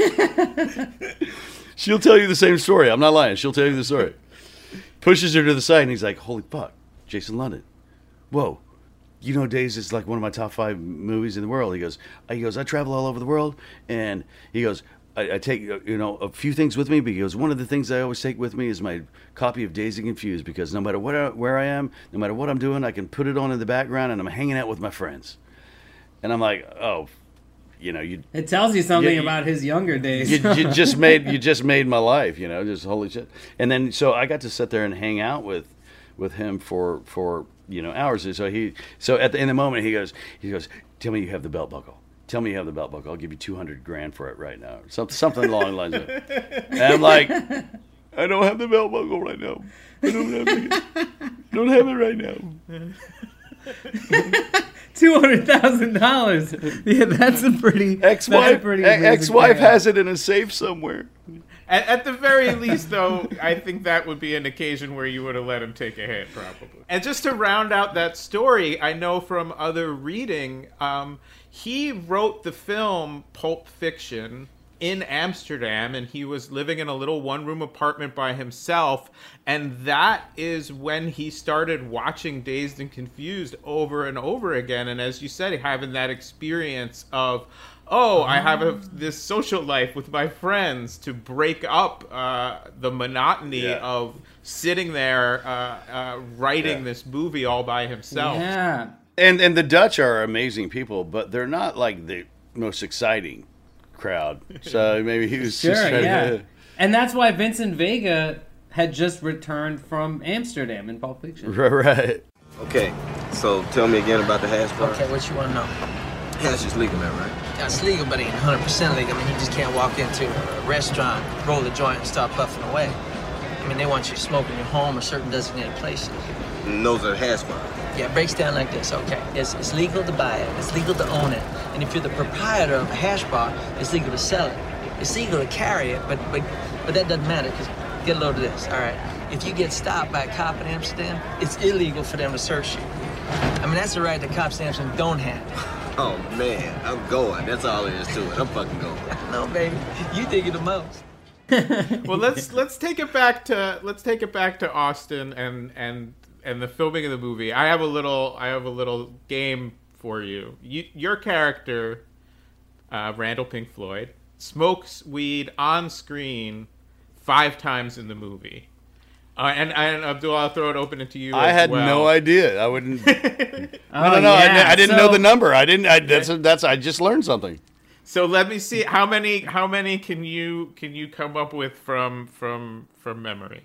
She'll tell you the same story. I'm not lying. She'll tell you the story. Pushes her to the side, and he's like, holy fuck, Jason London. Whoa. You know, Days is like one of my top five movies in the world. He goes, he goes, I travel all over the world, and he goes, I, I take, you know, a few things with me, because one of the things I always take with me is my copy of Dazed and Confused, because no matter what I, where I am, no matter what I'm doing, I can put it on in the background, and I'm hanging out with my friends. And I'm like, oh, you know, you. It tells you something you, about his younger days. you, you just made you just made my life, you know, just holy shit. And then so I got to sit there and hang out with with him for for you know hours. And so he so at the in the moment he goes he goes, tell me you have the belt buckle. Tell me you have the belt buckle. I'll give you two hundred grand for it right now. Something something along the lines of it. And I'm like, I don't have the belt buckle right now. I don't have it. Don't have it right now. Two hundred thousand dollars. Yeah, that's a pretty ex-wife. a pretty Ex-wife payout. has it in a safe somewhere. At, at the very least, though, I think that would be an occasion where you would have let him take a hit, probably. And just to round out that story, I know from other reading, um, he wrote the film Pulp Fiction in Amsterdam, and he was living in a little one-room apartment by himself, and that is when he started watching Dazed and Confused over and over again, and as you said, having that experience of, oh, I have a, this social life with my friends to break up uh, the monotony Yeah. of sitting there uh, uh, writing Yeah. this movie all by himself. Yeah. And and the Dutch are amazing people, but they're not like the most exciting crowd. So maybe he was Sure, just trying yeah. to. And that's why Vincent Vega had just returned from Amsterdam in Pulp Fiction. Right. Okay, so tell me again about the hash bar. Okay, what you want to know? Hash is legal now, right? Yeah, it's legal, but it ain't one hundred percent legal. I mean, you just can't walk into a restaurant, roll the joint, and start puffing away. I mean, they want you to smoke in your home or certain designated places. And those are hash bars. Yeah, it breaks down like this, okay? It's, it's legal to buy it, it's legal to own it, and if you're the proprietor of a hash bar, it's legal to sell it. It's legal to carry it, but but, but that doesn't matter, because get a load of this, all right? If you get stopped by a cop in Amsterdam, it's illegal for them to search you. I mean, that's the right that cops in Amsterdam don't have. Oh, man, I'm going. That's all there is to it. I'm fucking going. No, baby, you think it the most. Well, let's let's take it back to let's take it back to Austin and and and the filming of the movie. I have a little I have a little game for you. you your character, uh, Randall Pink Floyd, smokes weed on screen five times in the movie. Uh, and, and Abdul, I'll throw it open to you. I as had well. no idea. I wouldn't. no, Oh, no, no. I, yeah. I didn't So- know the number. I didn't. I, that's that's. I just learned something. So let me see how many how many can you can you come up with from from from memory?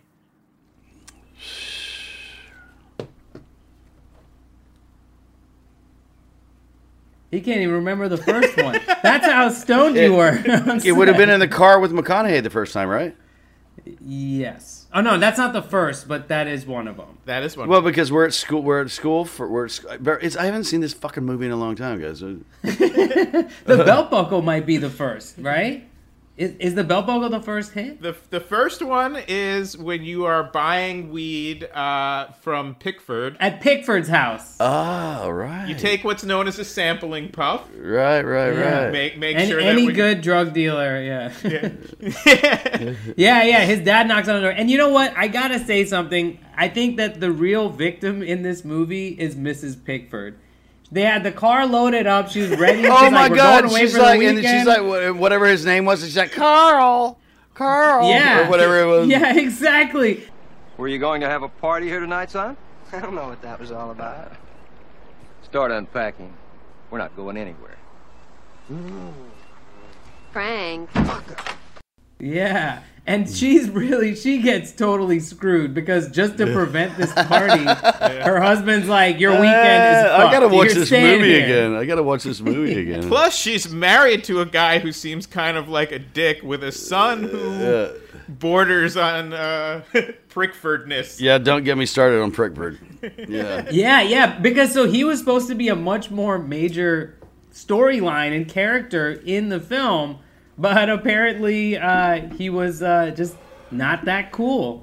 He can't even remember the first one. That's how stoned you were. It would have been in the car with McConaughey the first time, right? Yes. Oh no, that's not the first, but that is one of them. That is one. Well, because we're at school. We're at school for. We're. At, sc- it's, I haven't seen this fucking movie in a long time, guys. The belt buckle might be the first, right? Is, is the belt buckle the first hit? The the first one is when you are buying weed uh, from Pickford. At Pickford's house. Oh, right. You take what's known as a sampling puff. Right, right, Yeah. right. Make make Any, sure that any when good drug dealer, yeah. You, Yeah, yeah. His dad knocks on the door. And you know what? I gotta say something. I think that the real victim in this movie is Missus Pickford. They had the car loaded up. She was ready. She's Oh my like, We're God! going away She's for the like, and weekend. she's like, wha- whatever his name was. She's like, Carl, Carl, Yeah. or whatever it was. Yeah, exactly. Were you going to have a party here tonight, son? I don't know what that was all about. Start unpacking. We're not going anywhere. Frank. Yeah. And she's really, she gets totally screwed because just to prevent this party, her husband's like, your weekend is fucked. I gotta watch You're this staying movie here. again. I gotta watch this movie again. Plus, she's married to a guy who seems kind of like a dick with a son who Yeah. borders on uh, Prickfordness. Yeah, don't get me started on Prickford. Yeah. Yeah, yeah, because so he was supposed to be a much more major storyline and character in the film, but apparently uh, he was uh, just not that cool.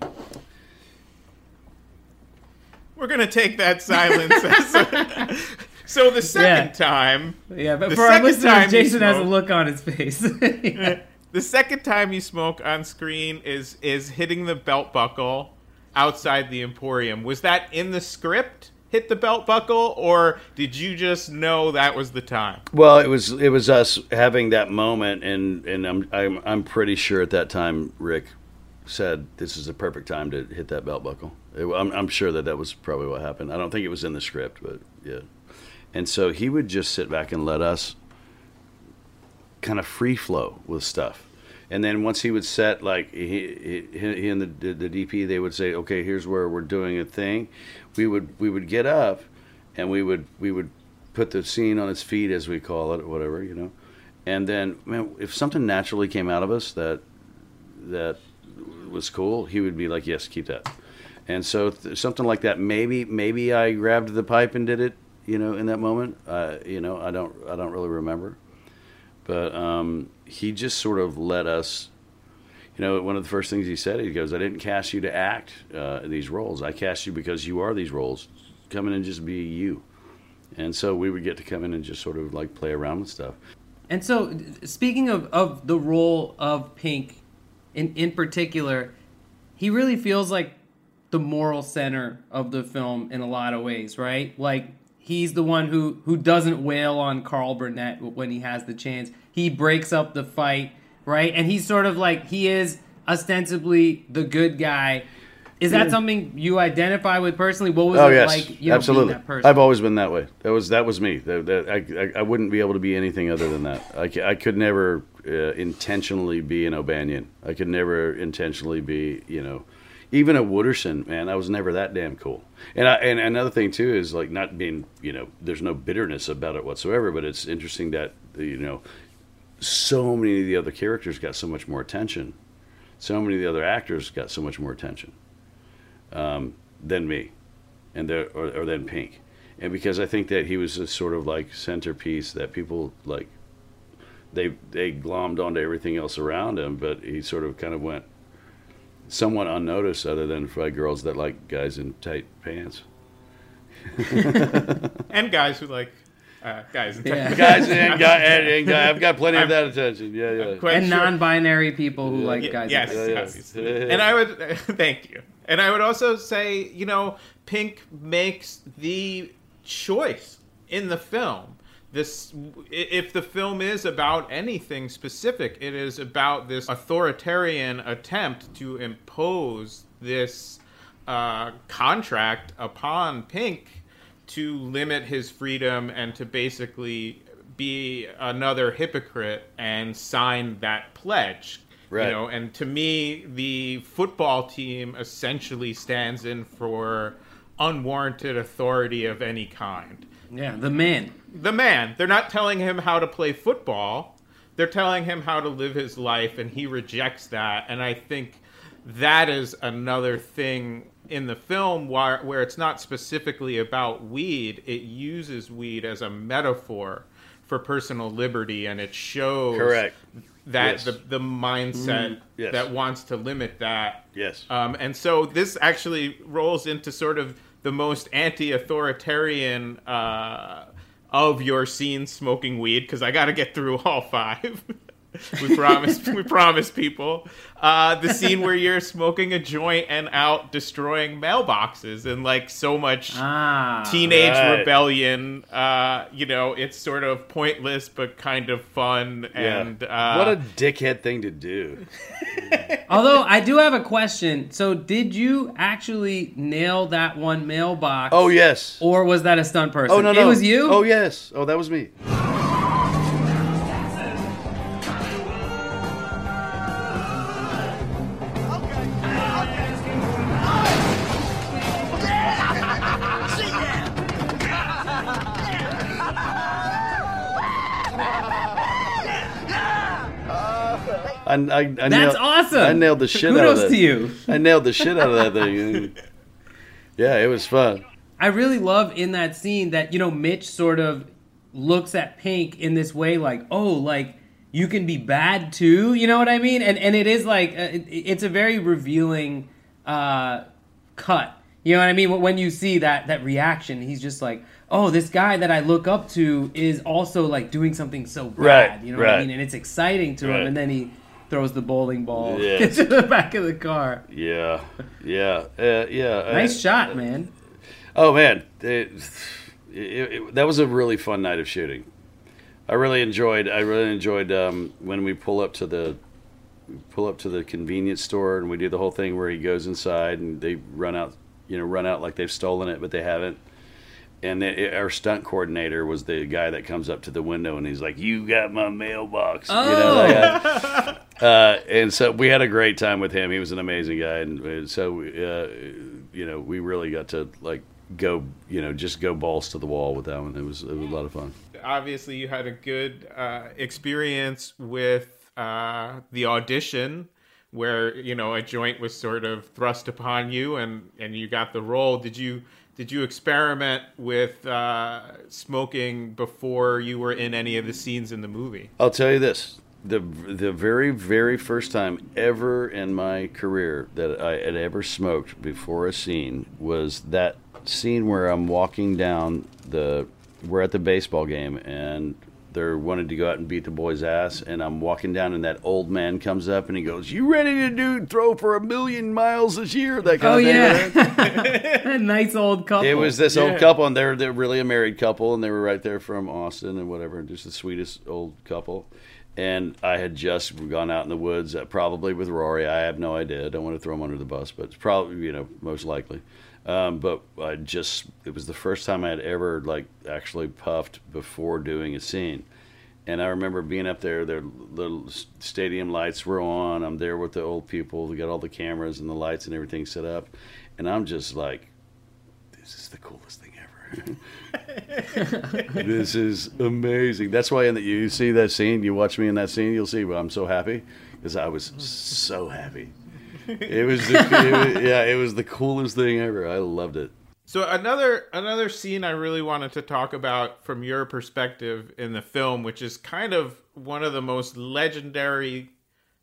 We're gonna take that silence. as a- so the second Yeah. time, Yeah, but the for our second listeners, time you Jason has a smoke- look on his face. Yeah. the second time you smoke on screen is is hitting the belt buckle outside the Emporium. Was that in the script? Hit the belt buckle, or did you just know that was the time? Well, it was it was us having that moment, and and I'm I'm I'm pretty sure at that time Rick said this is the perfect time to hit that belt buckle. It, I'm I'm sure that that was probably what happened. I don't think it was in the script, but yeah. And so he would just sit back and let us kind of free flow with stuff. And then once he would set, like, he, he, he and the, the D P, they would say, okay, here's where we're doing a thing. We would we would get up, and we would we would put the scene on its feet, as we call it, or whatever, you know. And then, man, if something naturally came out of us that that was cool, he would be like, yes, keep that. And so th- something like that, maybe maybe I grabbed the pipe and did it, you know, in that moment. Uh, you know, I don't I don't really remember. But um, he just sort of let us, you know, one of the first things he said, he goes, I didn't cast you to act uh, these roles. I cast you because you are these roles. Come in and just be you. And so we would get to come in and just sort of like play around with stuff. And so, speaking of, of the role of Pink in, in particular, he really feels like the moral center of the film in a lot of ways, right? Like, he's the one who, who doesn't wail on Carl Burnett when he has the chance. He breaks up the fight, right? And he's sort of like, he is ostensibly the good guy. Is that Yeah. something you identify with personally? What was Oh it yes, like, you know, absolutely. being that person? I've always been that way. That was that was me. That, that, I, I I wouldn't be able to be anything other than that. I, c- I could never uh, intentionally be an O'Banion. I could never intentionally be, you know, even a Wooderson. Man, I was never that damn cool. And I, and another thing too is like not being, you know, there's no bitterness about it whatsoever. But it's interesting that, you know, so many of the other characters got so much more attention. So many of the other actors got so much more attention. Um, than me, and the, or, or than Pink, and because I think that he was a sort of like centerpiece that people like, they they glommed onto everything else around him, but he sort of kind of went somewhat unnoticed, other than for like girls that like guys in tight pants, And guys who like uh, guys in Yeah. guys and, guy, and, and guy, I've got plenty I'm- of that attention. Yeah, yeah. quite and sure- non-binary people who like Y- guys. yes, in Yeah, yeah. obviously. And I would thank you. And I would also say, you know, Pink makes the choice in the film. This, if the film is about anything specific, it is about this authoritarian attempt to impose this uh, contract upon Pink to limit his freedom and to basically be another hypocrite and sign that pledge. Right. You know, and to me, the football team essentially stands in for unwarranted authority of any kind. Yeah, the man. The man. They're not telling him how to play football. They're telling him how to live his life, and he rejects that. And I think that is another thing in the film where, where it's not specifically about weed. It uses weed as a metaphor for personal liberty, and it shows Correct. that Yes. the, the mindset Mm, yes. that wants to limit that. Yes. Um, and so this actually rolls into sort of the most anti-authoritarian uh, of your scenes smoking weed, because I got to get through all five. we promised. we promised people uh, the scene where you're smoking a joint and out destroying mailboxes and like so much Ah, teenage right. rebellion. Uh, you know, it's sort of pointless but kind of fun. And uh, what a dickhead thing to do. Although I do have a question. So, did you actually nail that one mailbox? Oh yes. Or was that a stunt person? Oh no, no. It was you? Oh yes. Oh, that was me. I, I, I That's nailed, awesome. I nailed the shit Kudos out of that. to you. I nailed the shit out of that thing. Yeah, it was fun. I really love in that scene that, you know, Mitch sort of looks at Pink in this way like, oh, like, you can be bad too, you know what I mean? And and it is like, uh, it, it's a very revealing uh, cut. You know what I mean? When you see that that reaction, he's just like, oh, this guy that I look up to is also like doing something so bad. Right, You know what right. I mean? And it's exciting to Right. him. And then he throws the bowling ball Yeah. into the back of the car. Yeah, yeah, uh, yeah. Nice uh, shot, man. Oh man, it, it, it, that was a really fun night of shooting. I really enjoyed. I really enjoyed um, when we pull up to the pull up to the convenience store and we do the whole thing where he goes inside and they run out, you know, run out like they've stolen it, but they haven't. And it, our stunt coordinator was the guy that comes up to the window and he's like, "You got my mailbox." Oh. You know, that guy. uh, and so we had a great time with him. He was an amazing guy, and, and so uh, you know, we really got to like go, you know, just go balls to the wall with that one. It was it was a lot of fun. Obviously, you had a good uh, experience with uh, the audition, where you know a joint was sort of thrust upon you, and, and you got the role. Did you did you experiment with uh, smoking before you were in any of the scenes in the movie? I'll tell you this: the the very very first time ever in my career that I had ever smoked before a scene was that scene where I'm walking down the. We're at the baseball game and they're wanting to go out and beat the boy's ass, and I'm walking down and that old man comes up and he goes, "You ready to do throw for a million miles this year?" That kind Oh, of thing. yeah. Right? Nice old couple. It was this Yeah. old couple, and they're they're really a married couple, and they were right there from Austin and whatever, just the sweetest old couple. And I had just gone out in the woods, uh, probably with Rory. I have no idea. I don't want to throw him under the bus, but it's probably, you know, most likely. Um, but I just, it was the first time I had ever, like, actually puffed before doing a scene. And I remember being up there, their little stadium lights were on. I'm there with the old people. We got all the cameras and the lights and everything set up. And I'm just like, this is the coolest thing ever. This is amazing. That's why in the, you see that scene, you watch me in that scene, you'll see, well, I'm so happy because I was so happy. It was, the, it was, yeah, it was the coolest thing ever. I loved it. So another another scene I really wanted to talk about from your perspective in the film, which is kind of one of the most legendary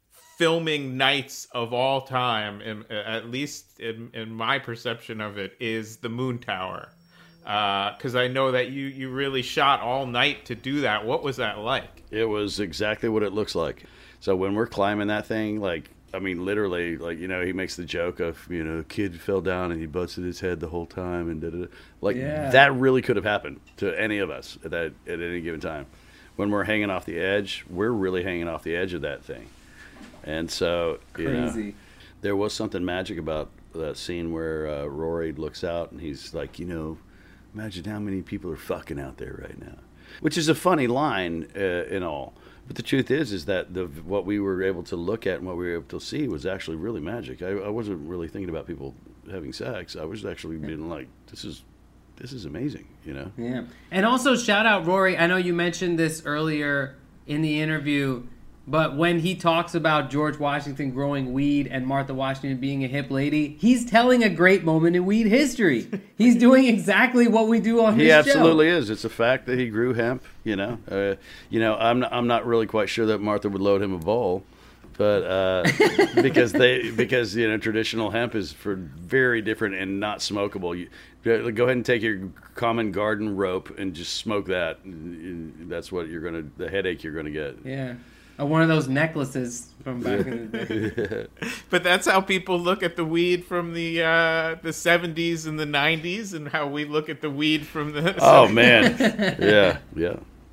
filming nights of all time, in, at least in, in my perception of it, is the Moon Tower. Because uh, I know that you, you really shot all night to do that. What was that like? It was exactly what it looks like. So when we're climbing that thing, like, I mean, literally, like, you know, he makes the joke of, you know, the kid fell down and he busted his head the whole time and da-da-da. Like, Yeah. that really could have happened to any of us at, that, at any given time. When we're hanging off the edge, we're really hanging off the edge of that thing. And so, you know, Crazy. there was something magic about that scene where uh, Rory looks out and he's like, you know, imagine how many people are fucking out there right now. Which is a funny line uh, in all. But the truth is, is that the what we were able to look at and what we were able to see was actually really magic. I, I wasn't really thinking about people having sex. I was actually being like, this is this is amazing, you know? Yeah. And also shout out Rory. I know you mentioned this earlier in the interview, but when he talks about George Washington growing weed and Martha Washington being a hip lady, he's telling a great moment in weed history. He's doing exactly what we do on He his show. absolutely is. It's a fact that he grew hemp, you know? Uh, you know, I'm not, I'm not really quite sure that Martha would load him a bowl. But uh, because they because you know traditional hemp is for very different and not smokable. You go ahead and take your common garden rope and just smoke that. That's what you're gonna the headache you're gonna get. Yeah, uh, one of those necklaces from back in the day. But that's how people look at the weed from the uh, the seventies and the nineties, and how we look at the weed from the. Oh man, yeah, yeah.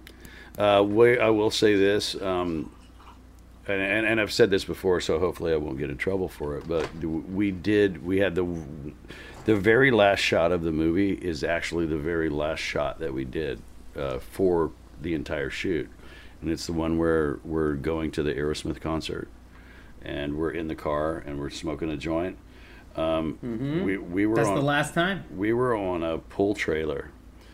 Uh, we, I will say this. Um, And, and and I've said this before, so hopefully I won't get in trouble for it. But we did. We had the the very last shot of the movie is actually the very last shot that we did uh, for the entire shoot, and it's the one where we're going to the Aerosmith concert, and we're in the car and we're smoking a joint. Um, Mm-hmm. We we were That's on, the last time. we were on a pull trailer,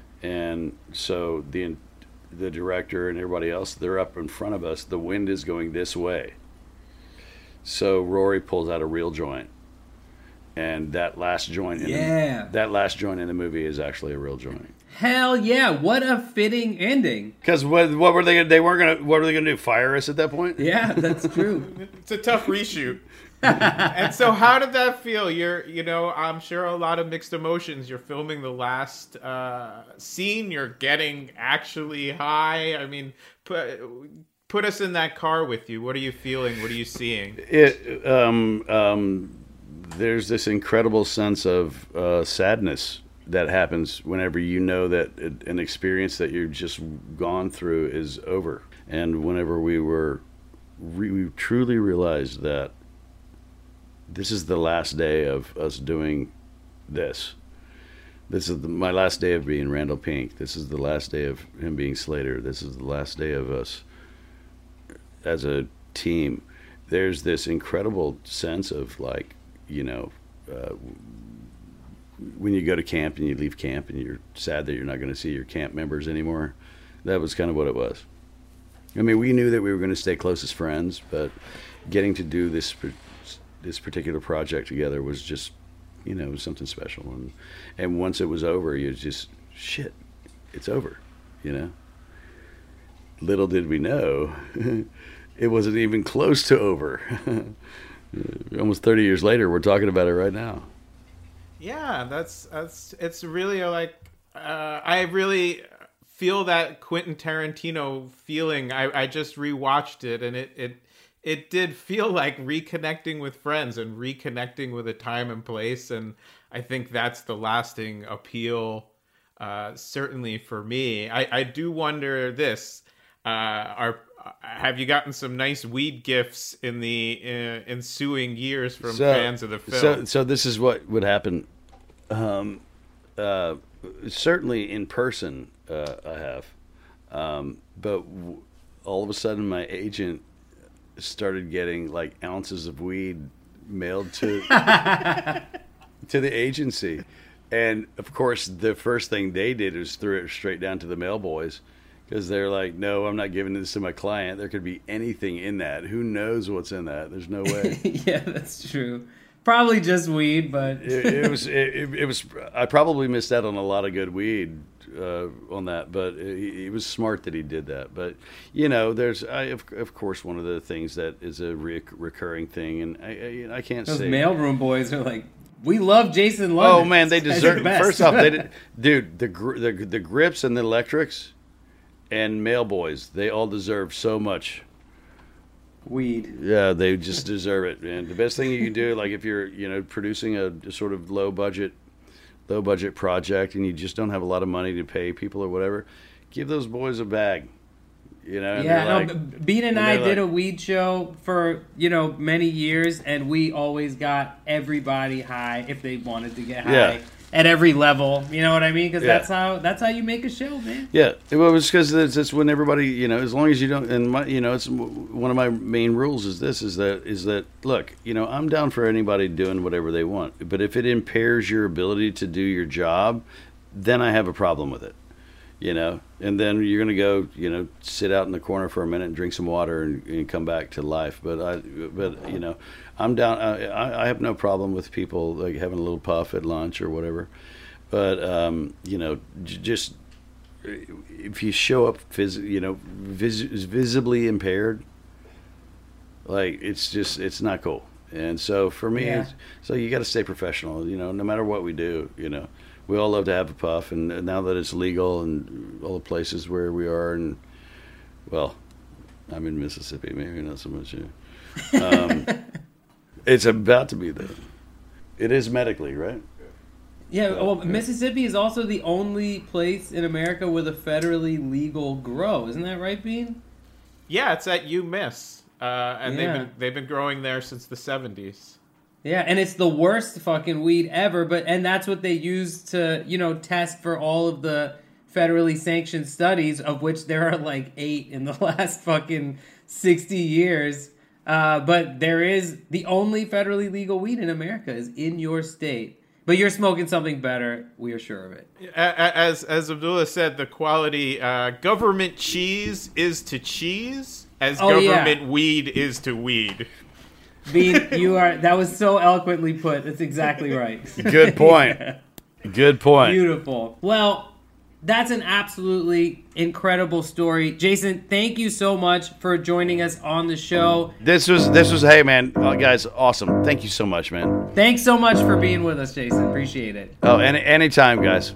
and so the. the director and everybody else, they're up in front of us. The wind is going this way. So Rory pulls out a real joint, and that last joint, in Yeah. the, that last joint in the movie is actually a real joint. Hell yeah! What a fitting ending. Because what, what were they? Gonna, they weren't gonna. What were they gonna do? Fire us at that point? Yeah, that's true. It's a tough reshoot. And so, how did that feel? You're, you know, I'm sure a lot of mixed emotions. You're filming the last uh, scene. You're getting actually high. I mean, put put us in that car with you. What are you feeling? What are you seeing? It. Um. Um. There's this incredible sense of uh, sadness that happens whenever you know that an experience that you've just gone through is over. And whenever we were, we truly realized that this is the last day of us doing this. This is the, my last day of being Randall Pink. This is the last day of him being Slater. This is the last day of us as a team. There's this incredible sense of like, you know, uh, when you go to camp and you leave camp and you're sad that you're not going to see your camp members anymore. That was kind of what it was. I mean, we knew that we were going to stay close as friends, but getting to do this this particular project together was just, you know, something special. And and once it was over, you just, shit, it's over, you know. Little did we know, it wasn't even close to over. Almost thirty years later, we're talking about it right now. Yeah, that's that's it's really a, like uh, I really feel that Quentin Tarantino feeling. I, I just rewatched it, and it, it it did feel like reconnecting with friends and reconnecting with a time and place, and I think that's the lasting appeal, uh, certainly for me. I, I do wonder this: uh, are have you gotten some nice weed gifts in the uh, ensuing years from so, fans of the film? So, so this is what would happen. Um, uh, certainly in person, uh, I have, um, but w- all of a sudden, my agent started getting like ounces of weed mailed to to the agency, and of course, the first thing they did was threw it straight down to the mail boys. Because they're like, no, I'm not giving this to my client. There could be anything in that. Who knows what's in that? There's no way. Yeah, that's true. Probably just weed, but it, it was. It, it was. I probably missed out on a lot of good weed uh, on that, but it, it was smart that he did that. But you know, there's, I, of, of course, one of the things that is a re- recurring thing, and I, I, I can't those say. mailroom boys are like, we love Jason London. Oh man, they deserve. The First off, they did, dude, the, gr- the the grips and the electrics. And mail boys, they all deserve so much weed. Yeah, they just deserve it. And the best thing you can do, like if you're, you know, producing a, a sort of low budget, low budget project, and you just don't have a lot of money to pay people or whatever, give those boys a bag. You know. And yeah, no. like, Bean and, and I did like, a weed show for you know many years, and we always got everybody high if they wanted to get high. Yeah. At every level, you know what I mean? Because Yeah. that's how that's how you make a show, man. Yeah, well, it's because it's, it's when everybody, you know, as long as you don't, and my, you know, it's one of my main rules is this: is that is that look, you know, I'm down for anybody doing whatever they want, but if it impairs your ability to do your job, then I have a problem with it, you know. And then you're gonna go, you know, sit out in the corner for a minute and drink some water and, and come back to life. But I, but you know. I'm down. I, I have no problem with people like having a little puff at lunch or whatever, but um, you know, j- just if you show up, phys- you know, vis- visibly impaired, like it's just it's not cool. And so for me, Yeah. it's, so you got to stay professional. You know, no matter what we do, you know, we all love to have a puff, and now that it's legal and all the places where we are, and well, I'm in Mississippi, maybe not so much. Yeah. Um, It's about to be though. It is medically, right? Yeah, well, Mississippi is also the only place in America with a federally legal grow. Isn't that right, Bean? Yeah, it's at UMiss, uh, and Yeah. they've been they've been growing there since the seventies. Yeah, and it's the worst fucking weed ever, but and that's what they use to, you know, test for all of the federally sanctioned studies, of which there are like eight in the last fucking sixty years. Uh, but there is the only federally legal weed in America is in your state. But you're smoking something better. We are sure of it. As as Abdullah said, the quality uh, government cheese is to cheese as Oh, government yeah. weed is to weed. Bean, you are. That was so eloquently put. That's exactly right. Good point. Good point. Beautiful. Well, that's an absolutely incredible story. Jason, thank you so much for joining us on the show. This was, this was, hey, man, uh, guys, awesome. Thank you so much, man. Thanks so much for being with us, Jason. Appreciate it. Oh, any anytime, guys.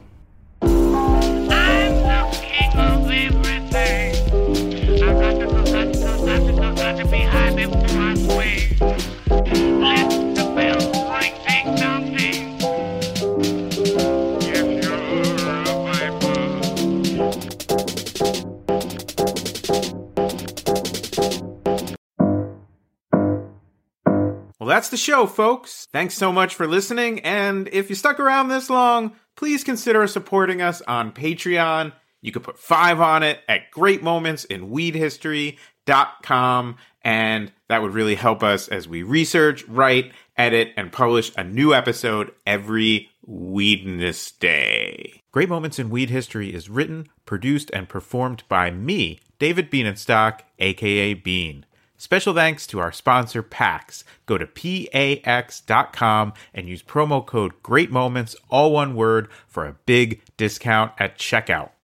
Well, that's the show, folks. Thanks so much for listening, and if you stuck around this long, please consider supporting us on Patreon. You could put five on it at great moments in weed history dot com, and that would really help us as we research, write, edit, and publish a new episode every Weedness Day. Great Moments in Weed History is written, produced, and performed by me, David Bienenstock, aka Bean. Special thanks to our sponsor, Pax. Go to pax dot com and use promo code GREATMOMENTS, all one word, for a big discount at checkout.